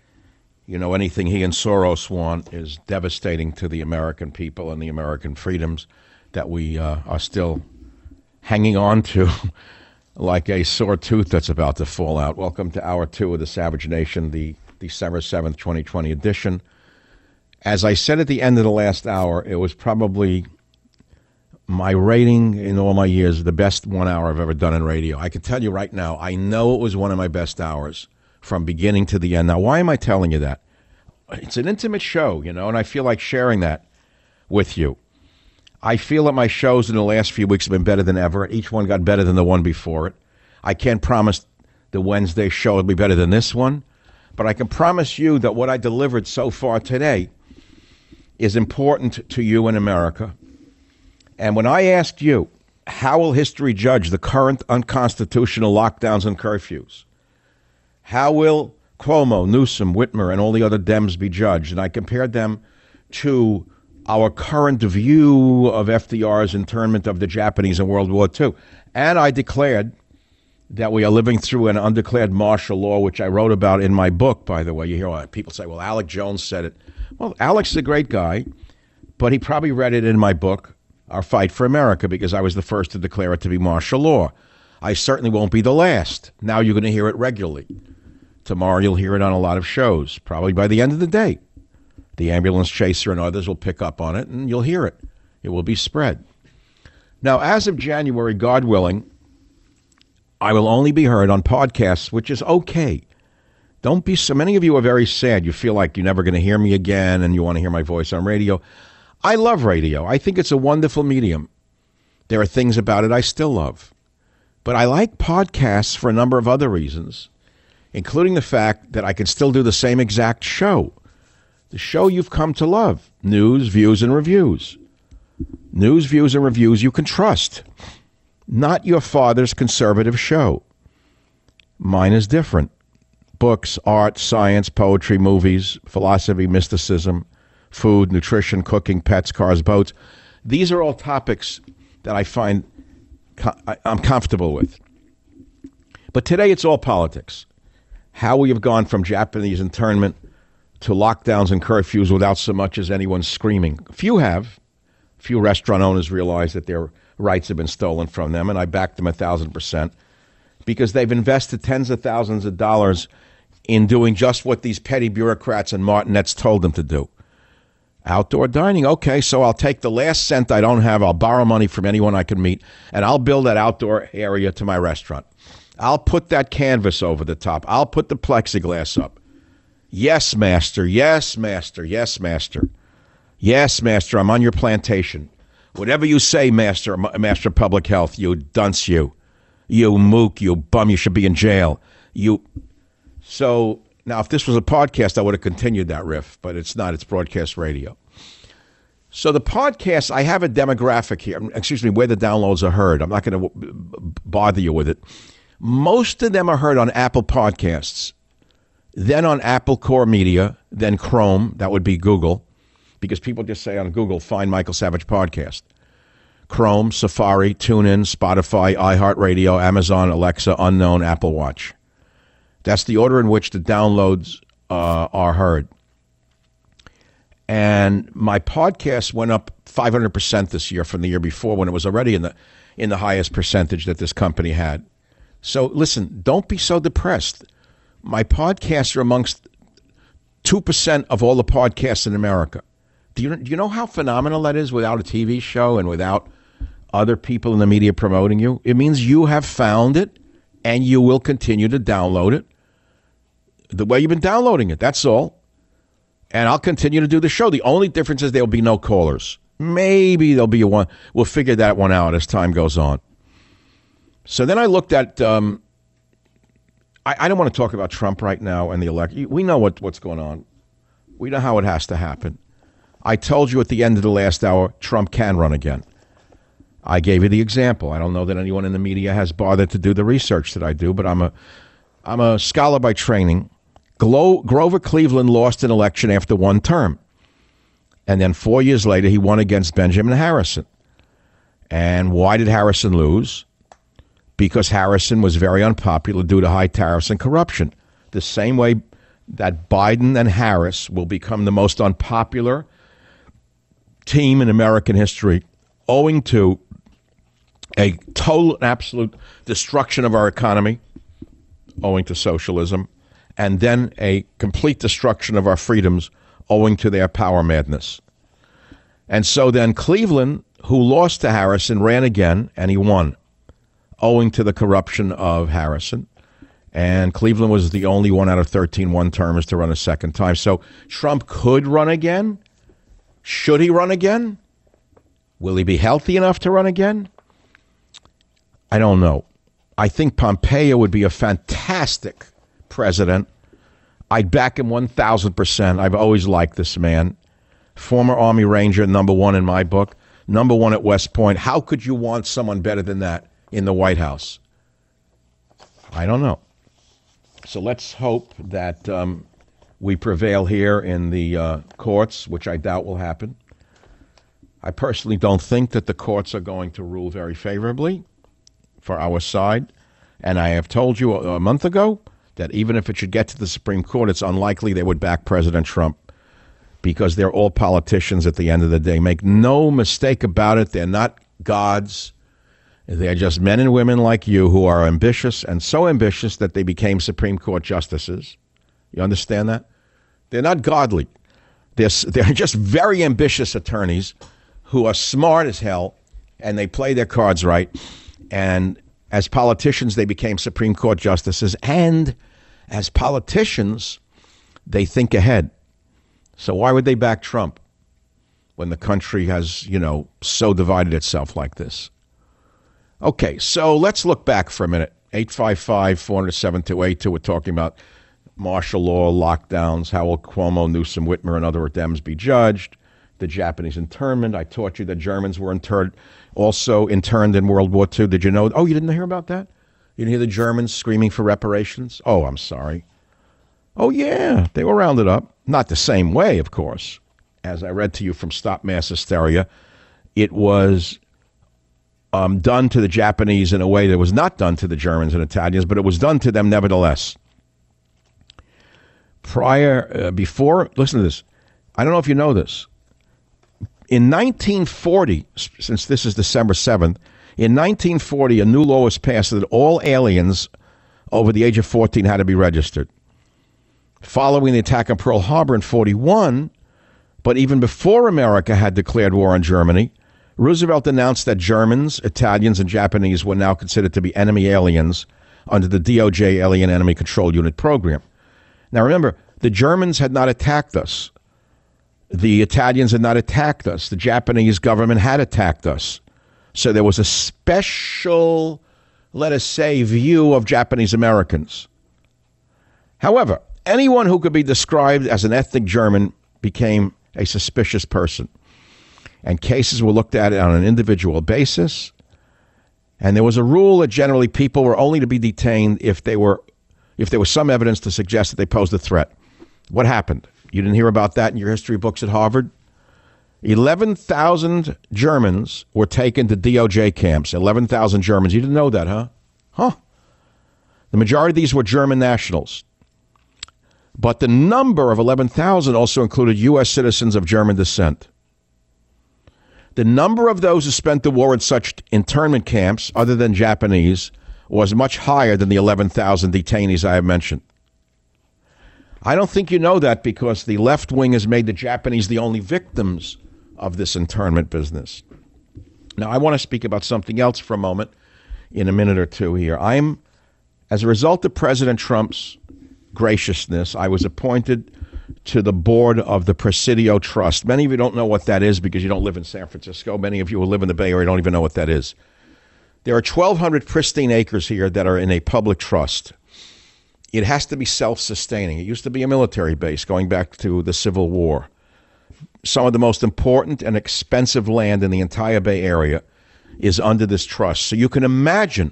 You know, anything he and Soros want is devastating to the American people and the American freedoms that we uh, are still hanging on to. Like a sore tooth that's about to fall out. Welcome to hour two of the Savage Nation, the December seventh, twenty twenty edition. As I said at the end of the last hour, it was probably my rating in all my years, the best one hour I've ever done in radio. I can tell you right now, I know it was one of my best hours from beginning to the end. Now, why am I telling you that? It's an intimate show, you know, and I feel like sharing that with you. I feel that my shows in the last few weeks have been better than ever. Each one got better than the one before it. I can't promise the Wednesday show will be better than this one, but I can promise you that what I delivered so far today is important to you in America. And when I asked you, how will history judge the current unconstitutional lockdowns and curfews? How will Cuomo, Newsom, Whitmer, and all the other Dems be judged? And I compared them to our current view of F D R's internment of the Japanese in World War Two. And I declared that we are living through an undeclared martial law, which I wrote about in my book, by the way. You hear people say, well, Alex Jones said it. Well, Alex is a great guy, but he probably read it in my book, Our Fight for America, because I was the first to declare it to be martial law. I certainly won't be the last. Now you're going to hear it regularly. Tomorrow you'll hear it on a lot of shows, probably by the end of the day. The ambulance chaser and others will pick up on it, and you'll hear it. It will be spread. Now, as of January, God willing, I will only be heard on podcasts, which is okay. Don't be so many of you are very sad. You feel like you're never going to hear me again, and you want to hear my voice on radio. I love radio. I think it's a wonderful medium. There are things about it I still love. But I like podcasts for a number of other reasons, including the fact that I can still do the same exact show. The show you've come to love. News, views, and reviews. News, views, and reviews you can trust. Not your father's conservative show. Mine is different. Books, art, science, poetry, movies, philosophy, mysticism, food, nutrition, cooking, pets, cars, boats. These are all topics that I find I'm comfortable with. But today it's all politics. How we have gone from Japanese internment to lockdowns and curfews without so much as anyone screaming. Few have. Few restaurant owners realize that their rights have been stolen from them, and I back them a thousand percent because they've invested tens of thousands of dollars in doing just what these petty bureaucrats and martinets told them to do. Outdoor dining, okay, so I'll take the last cent I don't have, I'll borrow money from anyone I can meet, and I'll build that outdoor area to my restaurant. I'll put that canvas over the top. I'll put the plexiglass up. Yes, master, yes, master, yes, master. Yes, master, I'm on your plantation. Whatever you say, master, master of public health, you dunce you. You mook, you bum, you should be in jail. You. So, now, if this was a podcast, I would have continued that riff, but it's not. It's broadcast radio. So the podcast, I have a demographic here. Excuse me, where the downloads are heard. I'm not going to bother you with it. Most of them are heard on Apple Podcasts, then on Apple Core Media, then Chrome. That would be Google, because people just say on Google, find Michael Savage Podcast. Chrome, Safari, TuneIn, Spotify, iHeartRadio, Amazon, Alexa, Unknown, Apple Watch. That's the order in which the downloads uh, are heard. And my podcast went up five hundred percent this year from the year before, when it was already in the in the highest percentage that this company had. So listen, don't be so depressed. My podcasts are amongst two percent of all the podcasts in America. Do you, do you know how phenomenal that is without a T V show and without other people in the media promoting you? It means you have found it and you will continue to download it the way you've been downloading it. That's all. And I'll continue to do the show. The only difference is there'll be no callers. Maybe there'll be a one. We'll figure that one out as time goes on. So then I looked at, um, I, I don't want to talk about Trump right now and the election. We know what, what's going on. We know how it has to happen. I told you at the end of the last hour, Trump can run again. I gave you the example. I don't know that anyone in the media has bothered to do the research that I do, but I'm a, I'm a scholar by training. Glo- Grover Cleveland lost an election after one term. And then four years later, he won against Benjamin Harrison. And why did Harrison lose? Because Harrison was very unpopular due to high tariffs and corruption. The same way that Biden and Harris will become the most unpopular team in American history, owing to a total and absolute destruction of our economy, owing to socialism, and then a complete destruction of our freedoms, owing to their power madness. And so then Cleveland, who lost to Harrison, ran again, and he won, owing to the corruption of Harrison. And Cleveland was the only one out of thirteen one-termers to run a second time. So Trump could run again. Should he run again? Will he be healthy enough to run again? I don't know. I think Pompeo would be a fantastic president. I'd back him one thousand percent. I've always liked this man. Former Army Ranger, number one in my book, number one at West Point. How could you want someone better than that in the White House? I don't know. So let's hope that um, we prevail here in the uh, courts, which I doubt will happen. I personally don't think that the courts are going to rule very favorably for our side. And I have told you a, a month ago that even if it should get to the Supreme Court, it's unlikely they would back President Trump, because they're all politicians at the end of the day. Make no mistake about it. They're not gods. They're just men and women like you who are ambitious, and so ambitious that they became Supreme Court justices. You understand that? They're not godly. They're, they're just very ambitious attorneys who are smart as hell, and they play their cards right. And as politicians, they became Supreme Court justices. And as politicians, they think ahead. So why would they back Trump when the country has, you know, so divided itself like this? Okay, so let's look back for a minute. eight five five, four hundred, seven two eight two. We're talking about martial law, lockdowns, how will Cuomo, Newsom, Whitmer, and other Dems be judged, the Japanese internment. I taught you that Germans were interred, also interned in World War Two. Did you know? Oh, you didn't hear about that? You didn't hear the Germans screaming for reparations? Oh, I'm sorry. Oh, yeah, they were rounded up. Not the same way, of course. As I read to you from Stop Mass Hysteria, it was um, done to the Japanese in a way that was not done to the Germans and Italians, but it was done to them nevertheless. prior, uh, before, listen to this. I don't know if you know this. In nineteen forty, since this is December seventh, in nineteen forty, a new law was passed that all aliens over the age of fourteen had to be registered. Following the attack on Pearl Harbor in forty-one, but even before America had declared war on Germany, Roosevelt announced that Germans, Italians, and Japanese were now considered to be enemy aliens under the D O J Alien Enemy Control Unit program. Now remember, the Germans had not attacked us. The Italians had not attacked us. The Japanese government had attacked us. So there was a special, let us say, view of Japanese Americans. However, anyone who could be described as an ethnic German became a suspicious person. And cases were looked at on an individual basis. And there was a rule that generally people were only to be detained if they were, if there was some evidence to suggest that they posed a threat. What happened? You didn't hear about that in your history books at Harvard? eleven thousand Germans were taken to D O J camps. eleven thousand Germans. You didn't know that, huh? Huh. The majority of these were German nationals. But the number of eleven thousand also included U S citizens of German descent. The number of those who spent the war in such internment camps, other than Japanese, was much higher than the eleven thousand detainees I have mentioned. I don't think you know that because the left wing has made the Japanese the only victims of this internment business. Now, I want to speak about something else for a moment in a minute or two here. I'm, as a result of President Trump's graciousness, I was appointed to the board of the Presidio Trust. Many of you don't know what that is because you don't live in San Francisco. Many of you who live in the Bay Area don't even know what that is. There are twelve hundred pristine acres here that are in a public trust. It has to be self-sustaining. It used to be a military base going back to the Civil War. Some of the most important and expensive land in the entire Bay Area is under this trust. So you can imagine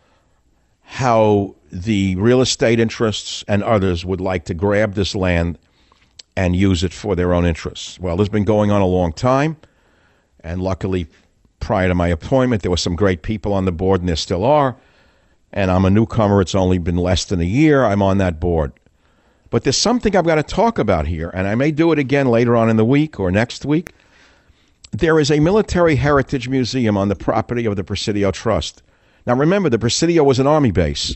how the real estate interests and others would like to grab this land and use it for their own interests. Well, this has been going on a long time, and luckily, prior to my appointment, there were some great people on the board, and there still are. And I'm a newcomer. It's only been less than a year. I'm on that board. But there's something I've got to talk about here, and I may do it again later on in the week or next week. There is a military heritage museum on the property of the Presidio Trust. Now, remember, the Presidio was an army base.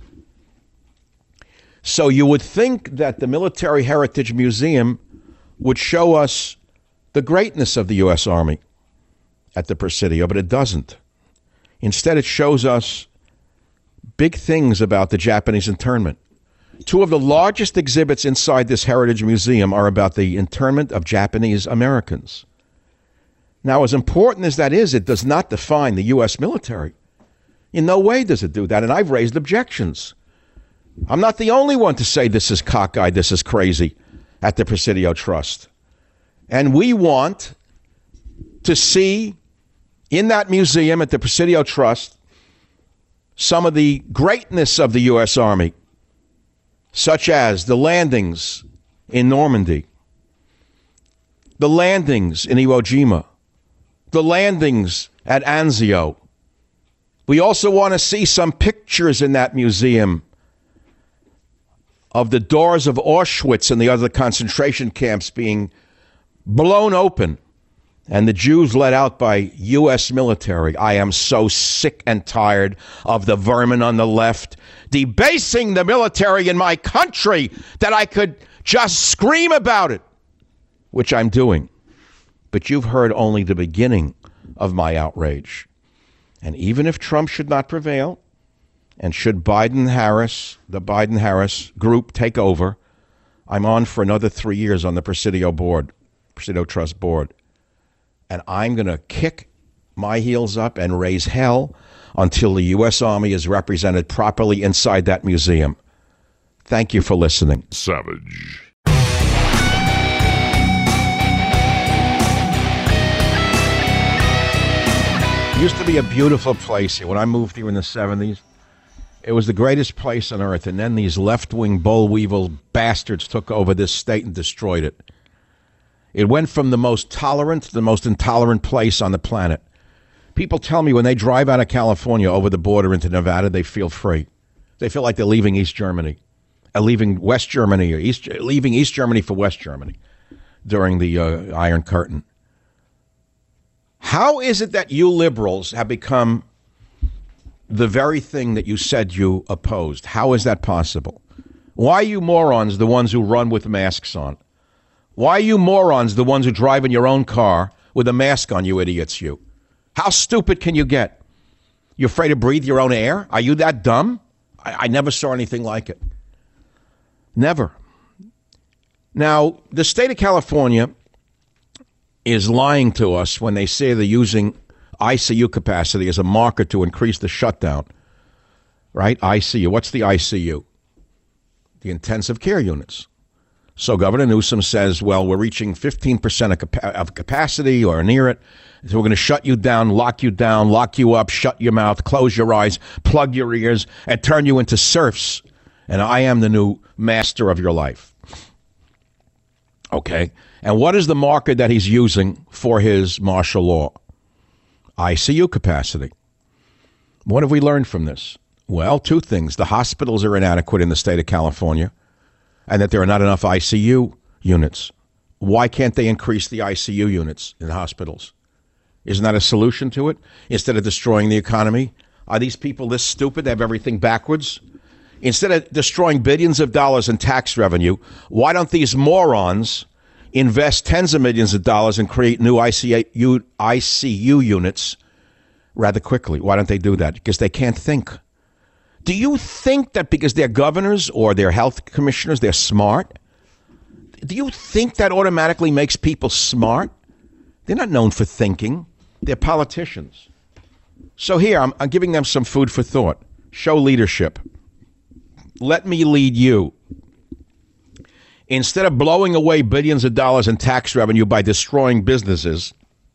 So you would think that the Military Heritage Museum would show us the greatness of the U S Army at the Presidio, but it doesn't. Instead, it shows us big things about the Japanese internment. Two of the largest exhibits inside this Heritage Museum are about the internment of Japanese Americans. Now, as important as that is, it does not define the U S military. In no way does it do that, and I've raised objections. I'm not the only one to say this is cockeyed, this is crazy at the Presidio Trust. And we want to see in that museum at the Presidio Trust some of the greatness of the U S Army, such as the landings in Normandy, the landings in Iwo Jima, the landings at Anzio. We also want to see some pictures in that museum of the doors of Auschwitz and the other concentration camps being blown open and the Jews let out by U S military. I am so sick and tired of the vermin on the left debasing the military in my country that I could just scream about it, which I'm doing. But you've heard only the beginning of my outrage. And even if Trump should not prevail, and should Biden-Harris, the Biden-Harris group take over, I'm on for another three years on the Presidio board, Presidio Trust board. And I'm going to kick my heels up and raise hell until the U S Army is represented properly inside that museum. Thank you for listening. Savage. It used to be a beautiful place here. When I moved here in the seventies, it was the greatest place on earth. And then these left-wing boll-weevil bastards took over this state and destroyed it. It went from the most tolerant to the most intolerant place on the planet. People tell me when they drive out of California over the border into Nevada, they feel free. They feel like they're leaving East Germany. uh, leaving West Germany or East, leaving East Germany for West Germany during the uh, Iron Curtain. How is it that you liberals have become the very thing that you said you opposed? How is that possible? Why are you morons the ones who run with masks on? Why are you morons the ones who drive in your own car with a mask on, you idiots, you? How stupid can you get? You're afraid to breathe your own air? Are you that dumb? I, I never saw anything like it. Never. Now, the state of California is lying to us when they say they're using I C U capacity as a marker to increase the shutdown. Right? I C U. What's the I C U? The intensive care units. So Governor Newsom says, well, we're reaching fifteen percent of, capa- of capacity or near it. So we're going to shut you down, lock you down, lock you up, shut your mouth, close your eyes, plug your ears, and turn you into serfs. And I am the new master of your life. Okay. And what is the marker that he's using for his martial law? I C U capacity. What have we learned from this? Well, two things. The hospitals are inadequate in the state of California, and that there are not enough I C U units. Why can't they increase the I C U units in hospitals? Isn't that a solution to it? Instead of destroying the economy? Are these people this stupid? They have everything backwards? Instead of destroying billions of dollars in tax revenue, why don't these morons invest tens of millions of dollars and create new I C U, I C U units rather quickly? Why don't they do that? Because they can't think. Do you think that because they're governors or they're health commissioners, they're smart? Do you think that automatically makes people smart? They're not known for thinking. They're politicians. So here, I'm, I'm giving them some food for thought. Show leadership. Let me lead you. Instead of blowing away billions of dollars in tax revenue by destroying businesses,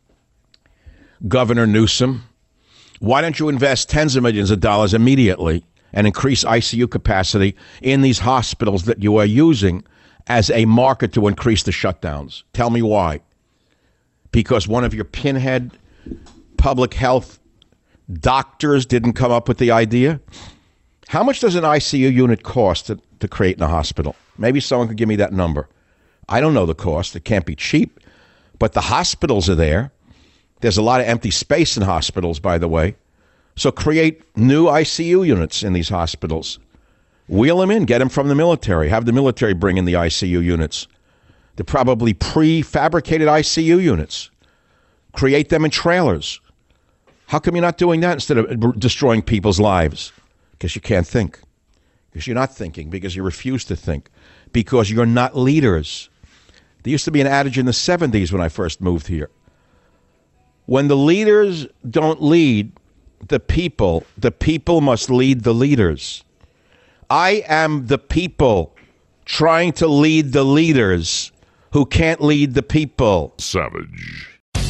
Governor Newsom, why don't you invest tens of millions of dollars immediately and increase I C U capacity in these hospitals that you are using as a marker to increase the shutdowns? Tell me why. Because one of your pinhead public health doctors didn't come up with the idea? How much does an I C U unit cost to, to create in a hospital? Maybe someone could give me that number. I don't know the cost. It can't be cheap. But the hospitals are there. There's a lot of empty space in hospitals, by the way. So create new I C U units in these hospitals. Wheel them in. Get them from the military. Have the military bring in the I C U units. They're probably prefabricated I C U units. Create them in trailers. How come you're not doing that instead of destroying people's lives? Because you can't think. Because you're not thinking. Because you refuse to think. Because you're not leaders. There used to be an adage in the seventies when I first moved here. When the leaders don't lead the people, the people must lead the leaders. I am the people trying to lead the leaders who can't lead the people. Savage.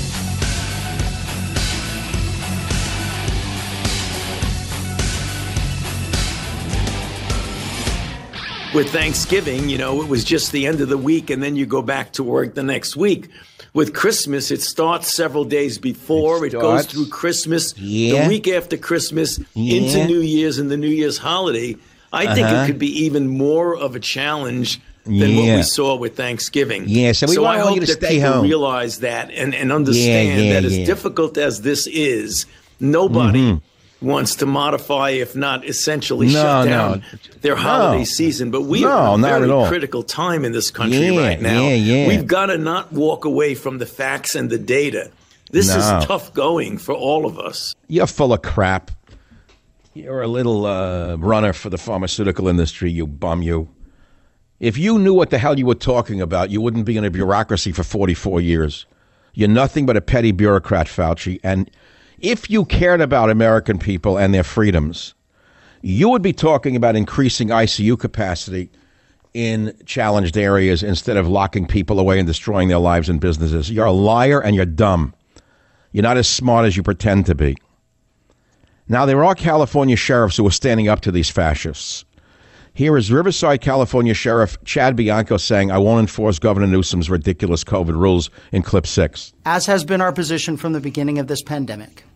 With Thanksgiving, you know, it was just the end of the week, and then you go back to work the next week. With Christmas, it starts several days before. It, it goes through Christmas, yeah. the week after Christmas, yeah. into New Year's and the New Year's holiday. I uh-huh. think it could be even more of a challenge than yeah. what we saw with Thanksgiving. Yeah, so we so want I all hope you to that stay people home. realize that and, and understand yeah, yeah, that as yeah. difficult as this is, nobody mm-hmm. wants to modify, if not essentially no, shut down no. their holiday no. season. But we no, are in a not very critical time in this country yeah, right now. Yeah, yeah. We've got to not walk away from the facts and the data. This no. is tough going for all of us. You're full of crap. You're a little uh, runner for the pharmaceutical industry, you bum you. If you knew what the hell you were talking about, you wouldn't be in a bureaucracy for forty-four years. You're nothing but a petty bureaucrat, Fauci. And if you cared about American people and their freedoms, you would be talking about increasing I C U capacity in challenged areas instead of locking people away and destroying their lives and businesses. You're a liar and you're dumb. You're not as smart as you pretend to be. Now, there are California sheriffs who are standing up to these fascists. Here is Riverside, California Sheriff Chad Bianco saying, I won't enforce Governor Newsom's ridiculous COVID rules in clip six. As has been our position from the beginning of this pandemic,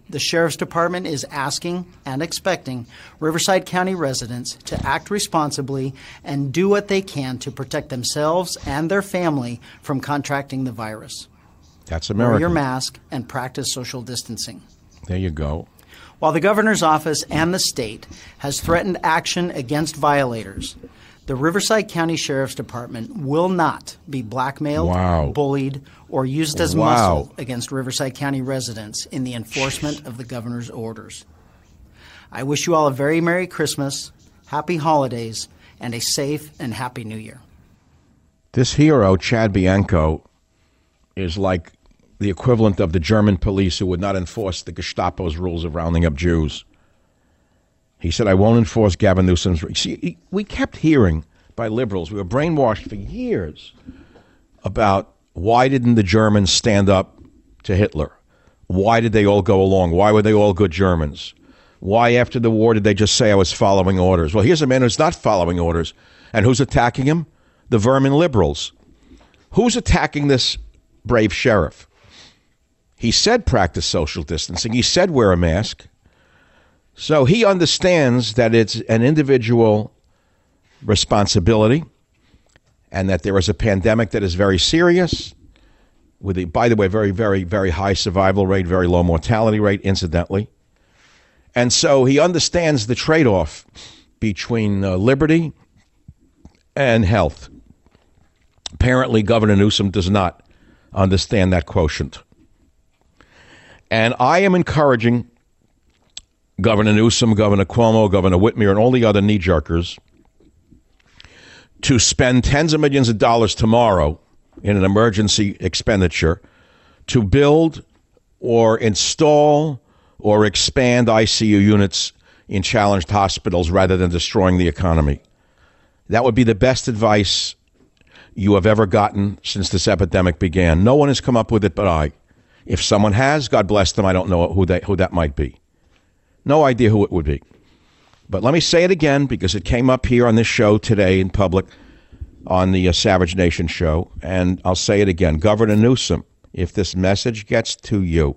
The Sheriff's Department is asking and expecting Riverside County residents to act responsibly and do what they can to protect themselves and their family from contracting the virus. That's America. Wear your mask and practice social distancing. There you go. While the governor's office and the state has threatened action against violators, the Riverside County Sheriff's Department will not be blackmailed, wow. bullied, or used as wow. muscle against Riverside County residents in the enforcement of the governor's orders. I wish you all a very Merry Christmas, Happy Holidays, and a safe and Happy New Year. This hero, Chad Bianco, is like the equivalent of the German police who would not enforce the Gestapo's rules of rounding up Jews. He said, I won't enforce Gavin Newsom's... See, we kept hearing by liberals, we were brainwashed for years about why didn't the Germans stand up to Hitler? Why did they all go along? Why were they all good Germans? Why, after the war, did they just say I was following orders? Well, here's a man who's not following orders. And who's attacking him? The vermin liberals. Who's attacking this brave sheriff? He said practice social distancing. He said wear a mask. So he understands that it's an individual responsibility and that there is a pandemic that is very serious with, a, by the way, very, very, very high survival rate, very low mortality rate, incidentally. And so he understands the trade-off between uh, liberty and health. Apparently, Governor Newsom does not understand that quotient. And I am encouraging Governor Newsom, Governor Cuomo, Governor Whitmer, and all the other knee-jerkers to spend tens of millions of dollars tomorrow in an emergency expenditure to build or install or expand I C U units in challenged hospitals rather than destroying the economy. That would be the best advice you have ever gotten since this epidemic began. No one has come up with it but I. If someone has, God bless them. I don't know who they, who that might be. No idea who it would be. But let me say it again because it came up here on this show today in public on the uh, Savage Nation show. And I'll say it again. Governor Newsom, if this message gets to you,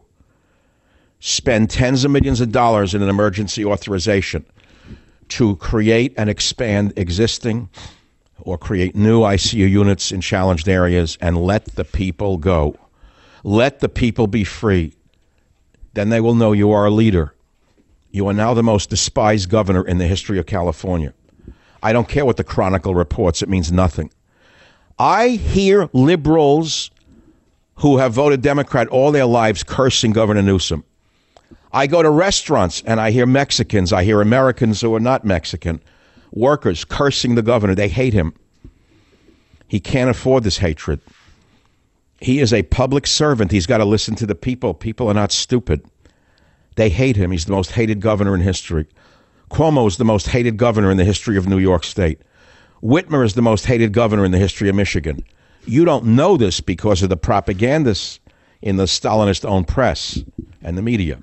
spend tens of millions of dollars in an emergency authorization to create and expand existing or create new I C U units in challenged areas and let the people go. Let the people be free. Then they will know you are a leader. You are now the most despised governor in the history of California. I don't care what the Chronicle reports. It means nothing. I hear liberals who have voted Democrat all their lives cursing Governor Newsom. I go to restaurants and I hear Mexicans, I hear Americans who are not Mexican, workers cursing the governor. They hate him. He can't afford this hatred. He is a public servant. He's got to listen to the people. People are not stupid. They hate him. He's the most hated governor in history. Cuomo is the most hated governor in the history of New York State. Whitmer is the most hated governor in the history of Michigan. You don't know this because of the propagandists in the Stalinist-owned press and the media.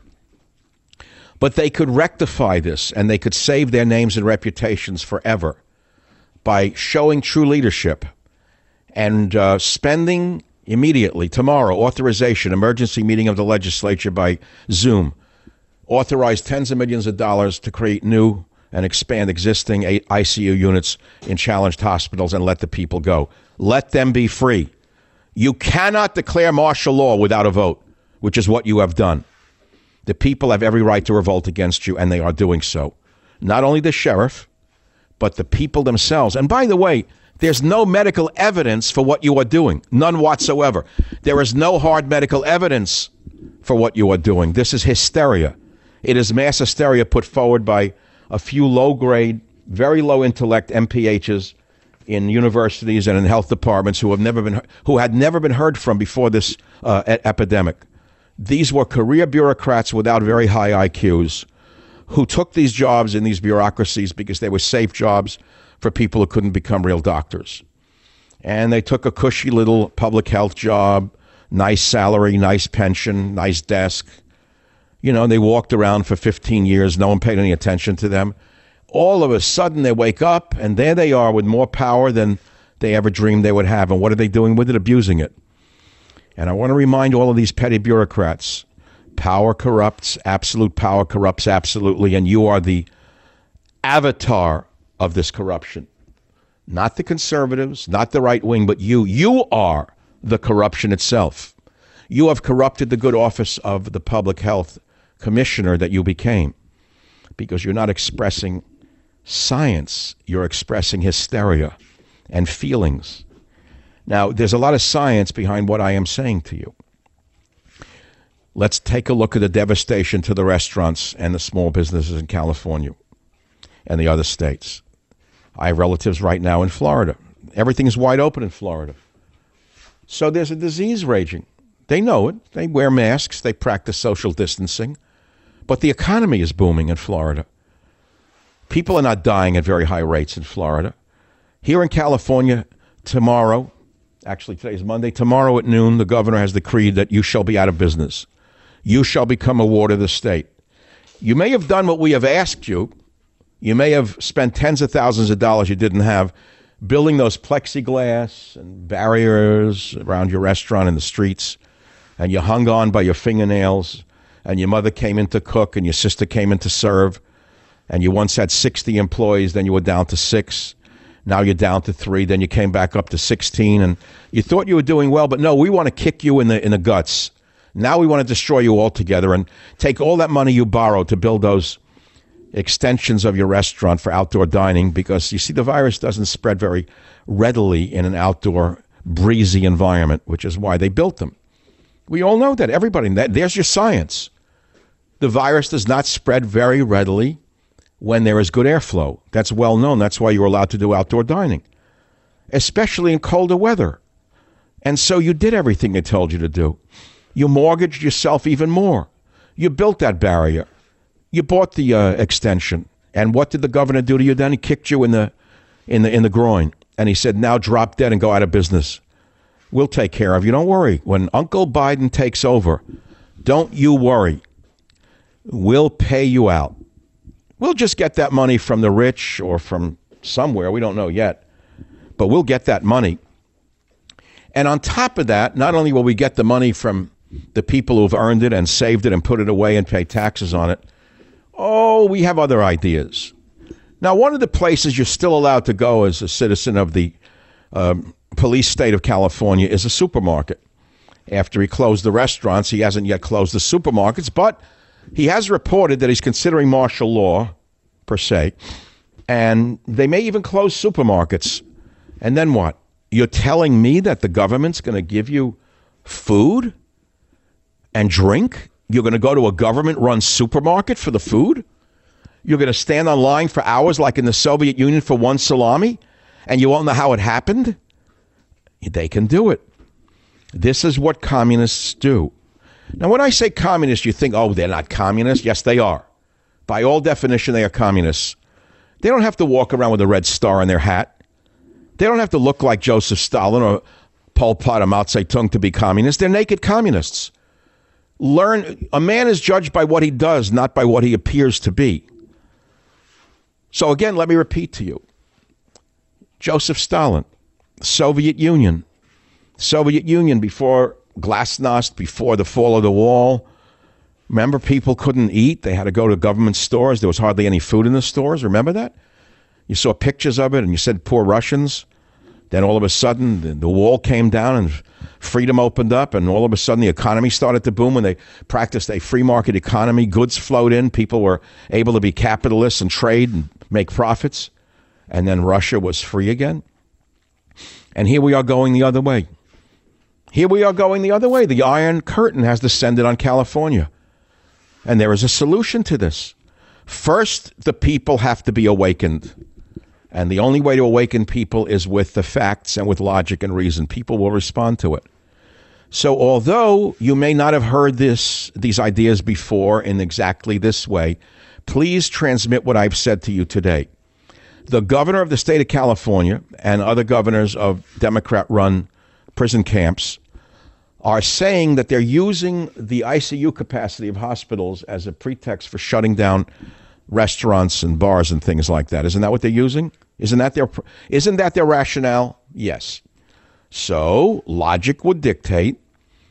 But they could rectify this, and they could save their names and reputations forever by showing true leadership and uh, spending immediately, tomorrow, authorization, emergency meeting of the legislature by Zoom, authorize tens of millions of dollars to create new and expand existing I C U units in challenged hospitals and let the people go. Let them be free. You cannot declare martial law without a vote, which is what you have done. The people have every right to revolt against you, and they are doing so. Not only the sheriff, but the people themselves. And by the way, there's no medical evidence for what you are doing. None whatsoever. There is no hard medical evidence for what you are doing. This is hysteria. It is mass hysteria put forward by a few low-grade, very low-intellect M P Hs in universities and in health departments who have never been who had never been heard from before this uh, e- epidemic. These were career bureaucrats without very high I Qs who took these jobs in these bureaucracies because they were safe jobs for people who couldn't become real doctors. And they took a cushy little public health job, nice salary, nice pension, nice desk. You know, they walked around for fifteen years. No one paid any attention to them. All of a sudden, they wake up, and there they are with more power than they ever dreamed they would have. And what are they doing with it? Abusing it. And I want to remind all of these petty bureaucrats, Power corrupts. Absolute power corrupts absolutely. And you are the avatar of this corruption. Not the conservatives, not the right wing, but you. You are the corruption itself. You have corrupted the good office of the public health commissioner that you became because you're not expressing science. You're expressing hysteria and feelings. Now, there's a lot of science behind what I am saying to you. Let's take a look at the devastation to the restaurants and the small businesses in California and the other states. I have relatives right now in Florida. Everything is wide open in Florida. So there's a disease raging. They know it. They wear masks. They practice social distancing. But the economy is booming in Florida. People are not dying at very high rates in Florida. Here in California, tomorrow, actually today's Monday, tomorrow at noon, the governor has decreed that you shall be out of business. You shall become a ward of the state. You may have done what we have asked you. You may have spent tens of thousands of dollars you didn't have building those plexiglass and barriers around your restaurant in the streets, and you hung on by your fingernails, and your mother came in to cook, and your sister came in to serve, and you once had sixty employees, then you were down to six. Now you're down to three, then you came back up to sixteen, and you thought you were doing well, but no, we want to kick you in the in the guts. Now we want to destroy you altogether and take all that money you borrowed to build those extensions of your restaurant for outdoor dining, because you see, the virus doesn't spread very readily in an outdoor breezy environment, which is why they built them. We all know that. Everybody, that there's your science. The virus does not spread very readily when there is good airflow. That's well known. That's why you're allowed to do outdoor dining, especially in colder weather. And so you did everything they told you to do. You mortgaged yourself even more. You built that barrier. You bought the uh, extension. And what did the governor do to you then? He kicked you in the in the in the groin. And he said, now drop dead and go out of business. We'll take care of you. Don't worry. When Uncle Biden takes over, don't you worry. We'll pay you out. We'll just get that money from the rich or from somewhere. We don't know yet. But we'll get that money. And on top of that, not only will we get the money from the people who've earned it and saved it and put it away and pay taxes on it, oh, we have other ideas. Now, one of the places you're still allowed to go as a citizen of the um, police state of California is a supermarket. After he closed the restaurants, he hasn't yet closed the supermarkets, but he has reported that he's considering martial law, per se, and they may even close supermarkets. And then what? You're telling me that the government's going to give you food and drink? You're going to go to a government-run supermarket for the food? You're going to stand on line for hours like in the Soviet Union for one salami? And you won't know how it happened? They can do it. This is what communists do. Now, when I say communists, you think, oh, they're not communists. Yes, they are. By all definition, they are communists. They don't have to walk around with a red star on their hat. They don't have to look like Joseph Stalin or Pol Pot or Mao Zedong to be communists. They're naked communists. Learn, a man is judged by what he does, not by what he appears to be. So again, let me repeat to you. Joseph Stalin, Soviet Union, Soviet Union before Glasnost, before the fall of the wall. Remember, people couldn't eat. They had to go to government stores. There was hardly any food in the stores. Remember that? You saw pictures of it and you said, poor Russians. Then all of a sudden, the, the wall came down and freedom opened up, and all of a sudden the economy started to boom when they practiced a free market economy. Goods flowed in. People were able to be capitalists and trade and make profits. And then Russia was free again. And here we are going the other way. Here we are going the other way. The Iron Curtain has descended on California. And there is a solution to this. First, the people have to be awakened. And the only way to awaken people is with the facts and with logic and reason. People will respond to it. So although you may not have heard this, these ideas before in exactly this way, please transmit what I've said to you today. The governor of the state of California and other governors of Democrat-run prison camps are saying that they're using the I C U capacity of hospitals as a pretext for shutting down restaurants and bars and things like that. Isn't that what they're using? Isn't that their isn't that their rationale? Yes. So logic would dictate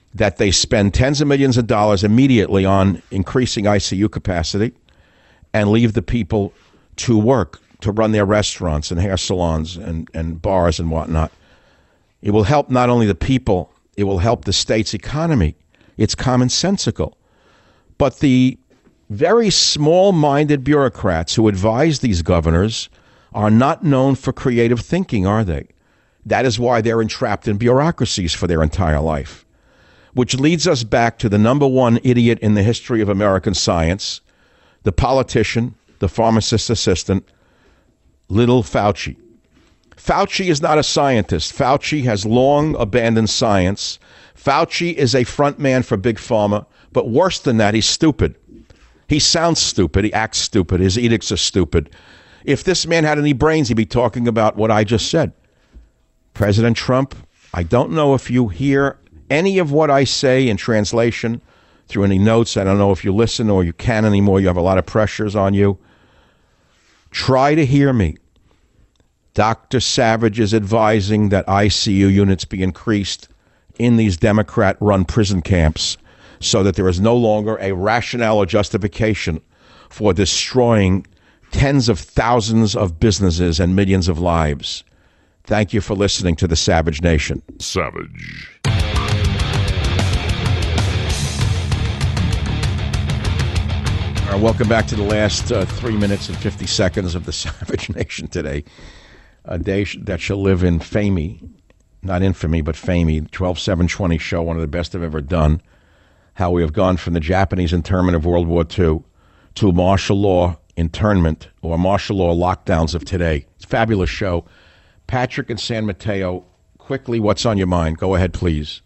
that they spend tens of millions of dollars immediately on increasing I C U capacity and leave the people to work, to run their restaurants and hair salons and, and bars and whatnot. It will help not only the people, it will help the state's economy. It's commonsensical. But the very small-minded bureaucrats who advise these governors are not known for creative thinking, are they? That is why they're entrapped in bureaucracies for their entire life. Which leads us back to the number one idiot in the history of American science, the politician, the pharmacist assistant, little Fauci. Fauci is not a scientist. Fauci has long abandoned science. Fauci is a front man for Big Pharma, but worse than that, he's stupid. He sounds stupid. He acts stupid. His edicts are stupid. If this man had any brains, he'd be talking about what I just said. President Trump, I don't know if you hear any of what I say in translation through any notes. I don't know if you listen or you can anymore. You have a lot of pressures on you. Try to hear me. Doctor Savage is advising that I C U units be increased in these Democrat-run prison camps so that there is no longer a rationale or justification for destroying tens of thousands of businesses and millions of lives. Thank you for listening to the Savage Nation. Savage. All right, welcome back to the last uh, three minutes and fifty seconds of the Savage Nation today. A day sh- that shall live in famey, not infamy, but famey. twelve seven twenty show, one of the best I've ever done. How we have gone from the Japanese internment of World War Two to martial law internment or martial law lockdowns of today. It's a fabulous show. Patrick in San Mateo, quickly, what's on your mind? Go ahead, please.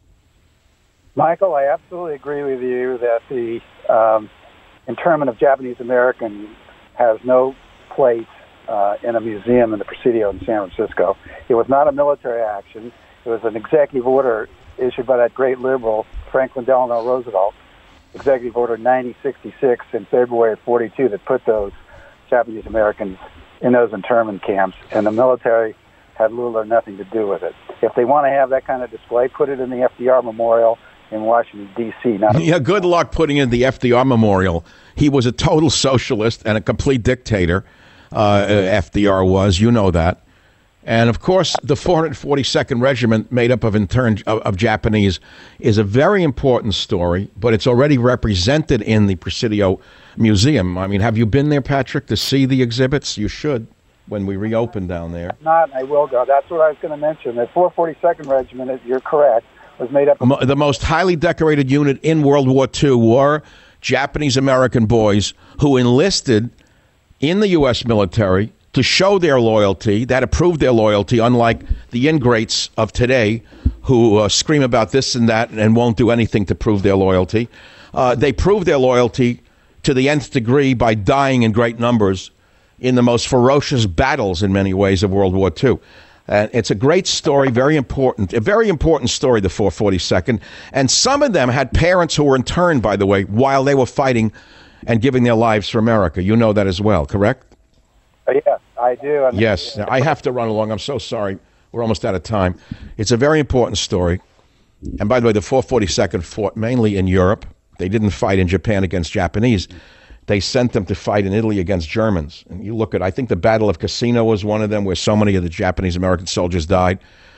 Michael, I absolutely agree with you that the um, internment of Japanese Americans has no place uh, in a museum in the Presidio in San Francisco. It was not a military action. It was an executive order issued by that great liberal, Franklin Delano Roosevelt, Executive Order ninety sixty-six in February of forty-two, that put those Japanese Americans in those internment camps, and the military had little or nothing to do with it. If they want to have that kind of display, put it in the F D R Memorial in Washington, D C Not yeah, good luck putting in the F D R Memorial. He was a total socialist and a complete dictator, uh, F D R was, you know that. And, of course, the four hundred forty-second Regiment, made up of, intern- of, of Japanese, is a very important story, but it's already represented in the Presidio Museum. I mean, have you been there, Patrick, to see the exhibits? You should, when we reopen down there. Not, I will go. That's what I was going to mention. The four forty-second Regiment, you're correct, was made up of... The most highly decorated unit in World War Two were Japanese-American boys who enlisted in the U S military to show their loyalty, that approved their loyalty, unlike the ingrates of today who uh, scream about this and that and won't do anything to prove their loyalty. Uh, they proved their loyalty to the nth degree by dying in great numbers in the most ferocious battles, in many ways, of World War Two. And it's a great story, very important, a very important story, the four forty-second. And some of them had parents who were interned, by the way, while they were fighting and giving their lives for America. You know that as well, correct? Uh, yes, I do. I'm yes, I have to run along. I'm so sorry. We're almost out of time. It's a very important story. And by the way, the four forty-second fought mainly in Europe. They didn't fight in Japan against Japanese. They sent them to fight in Italy against Germans. And you look at, I think the Battle of Cassino was one of them where so many of the Japanese American soldiers died.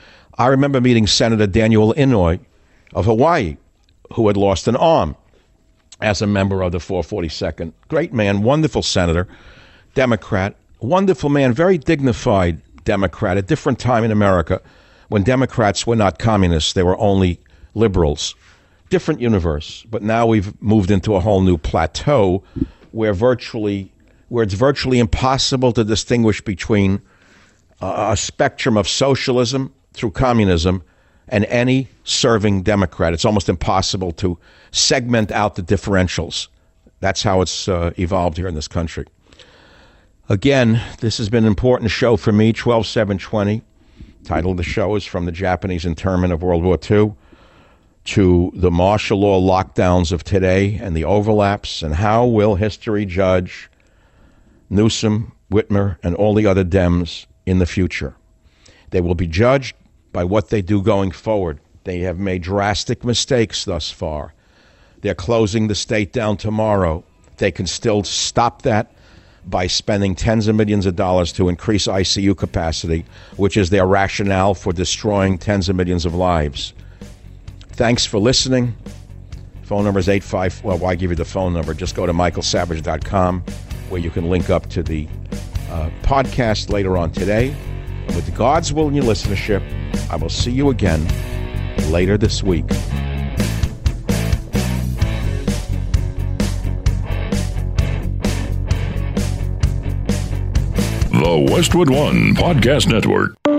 I remember meeting Senator Daniel Inouye of Hawaii, who had lost an arm as a member of the four forty-second. Great man, wonderful senator, Democrat, wonderful man, very dignified Democrat, a different time in America when Democrats were not communists, they were only liberals. Different universe, but now we've moved into a whole new plateau where virtually, where it's virtually impossible to distinguish between a, a spectrum of socialism through communism and any serving Democrat. It's almost impossible to segment out the differentials. That's how it's uh, evolved here in this country. Again, this has been an important show for me, twelve seven twenty. Title of the show is From the Japanese Internment of World War Two to the martial law lockdowns of today and the overlaps, and how will history judge Newsom, Whitmer, and all the other Dems in the future. They will be judged by what they do going forward. They have made drastic mistakes thus far. They're closing the state down tomorrow. They can still stop that by spending tens of millions of dollars to increase I C U capacity, which is their rationale for destroying tens of millions of lives. Thanks for listening. Phone number is eight five. Well, why give you the phone number? Just go to michael savage dot com, where you can link up to the uh, podcast later on today. And with God's will and your listenership, I will see you again later this week. The Westwood One Podcast Network.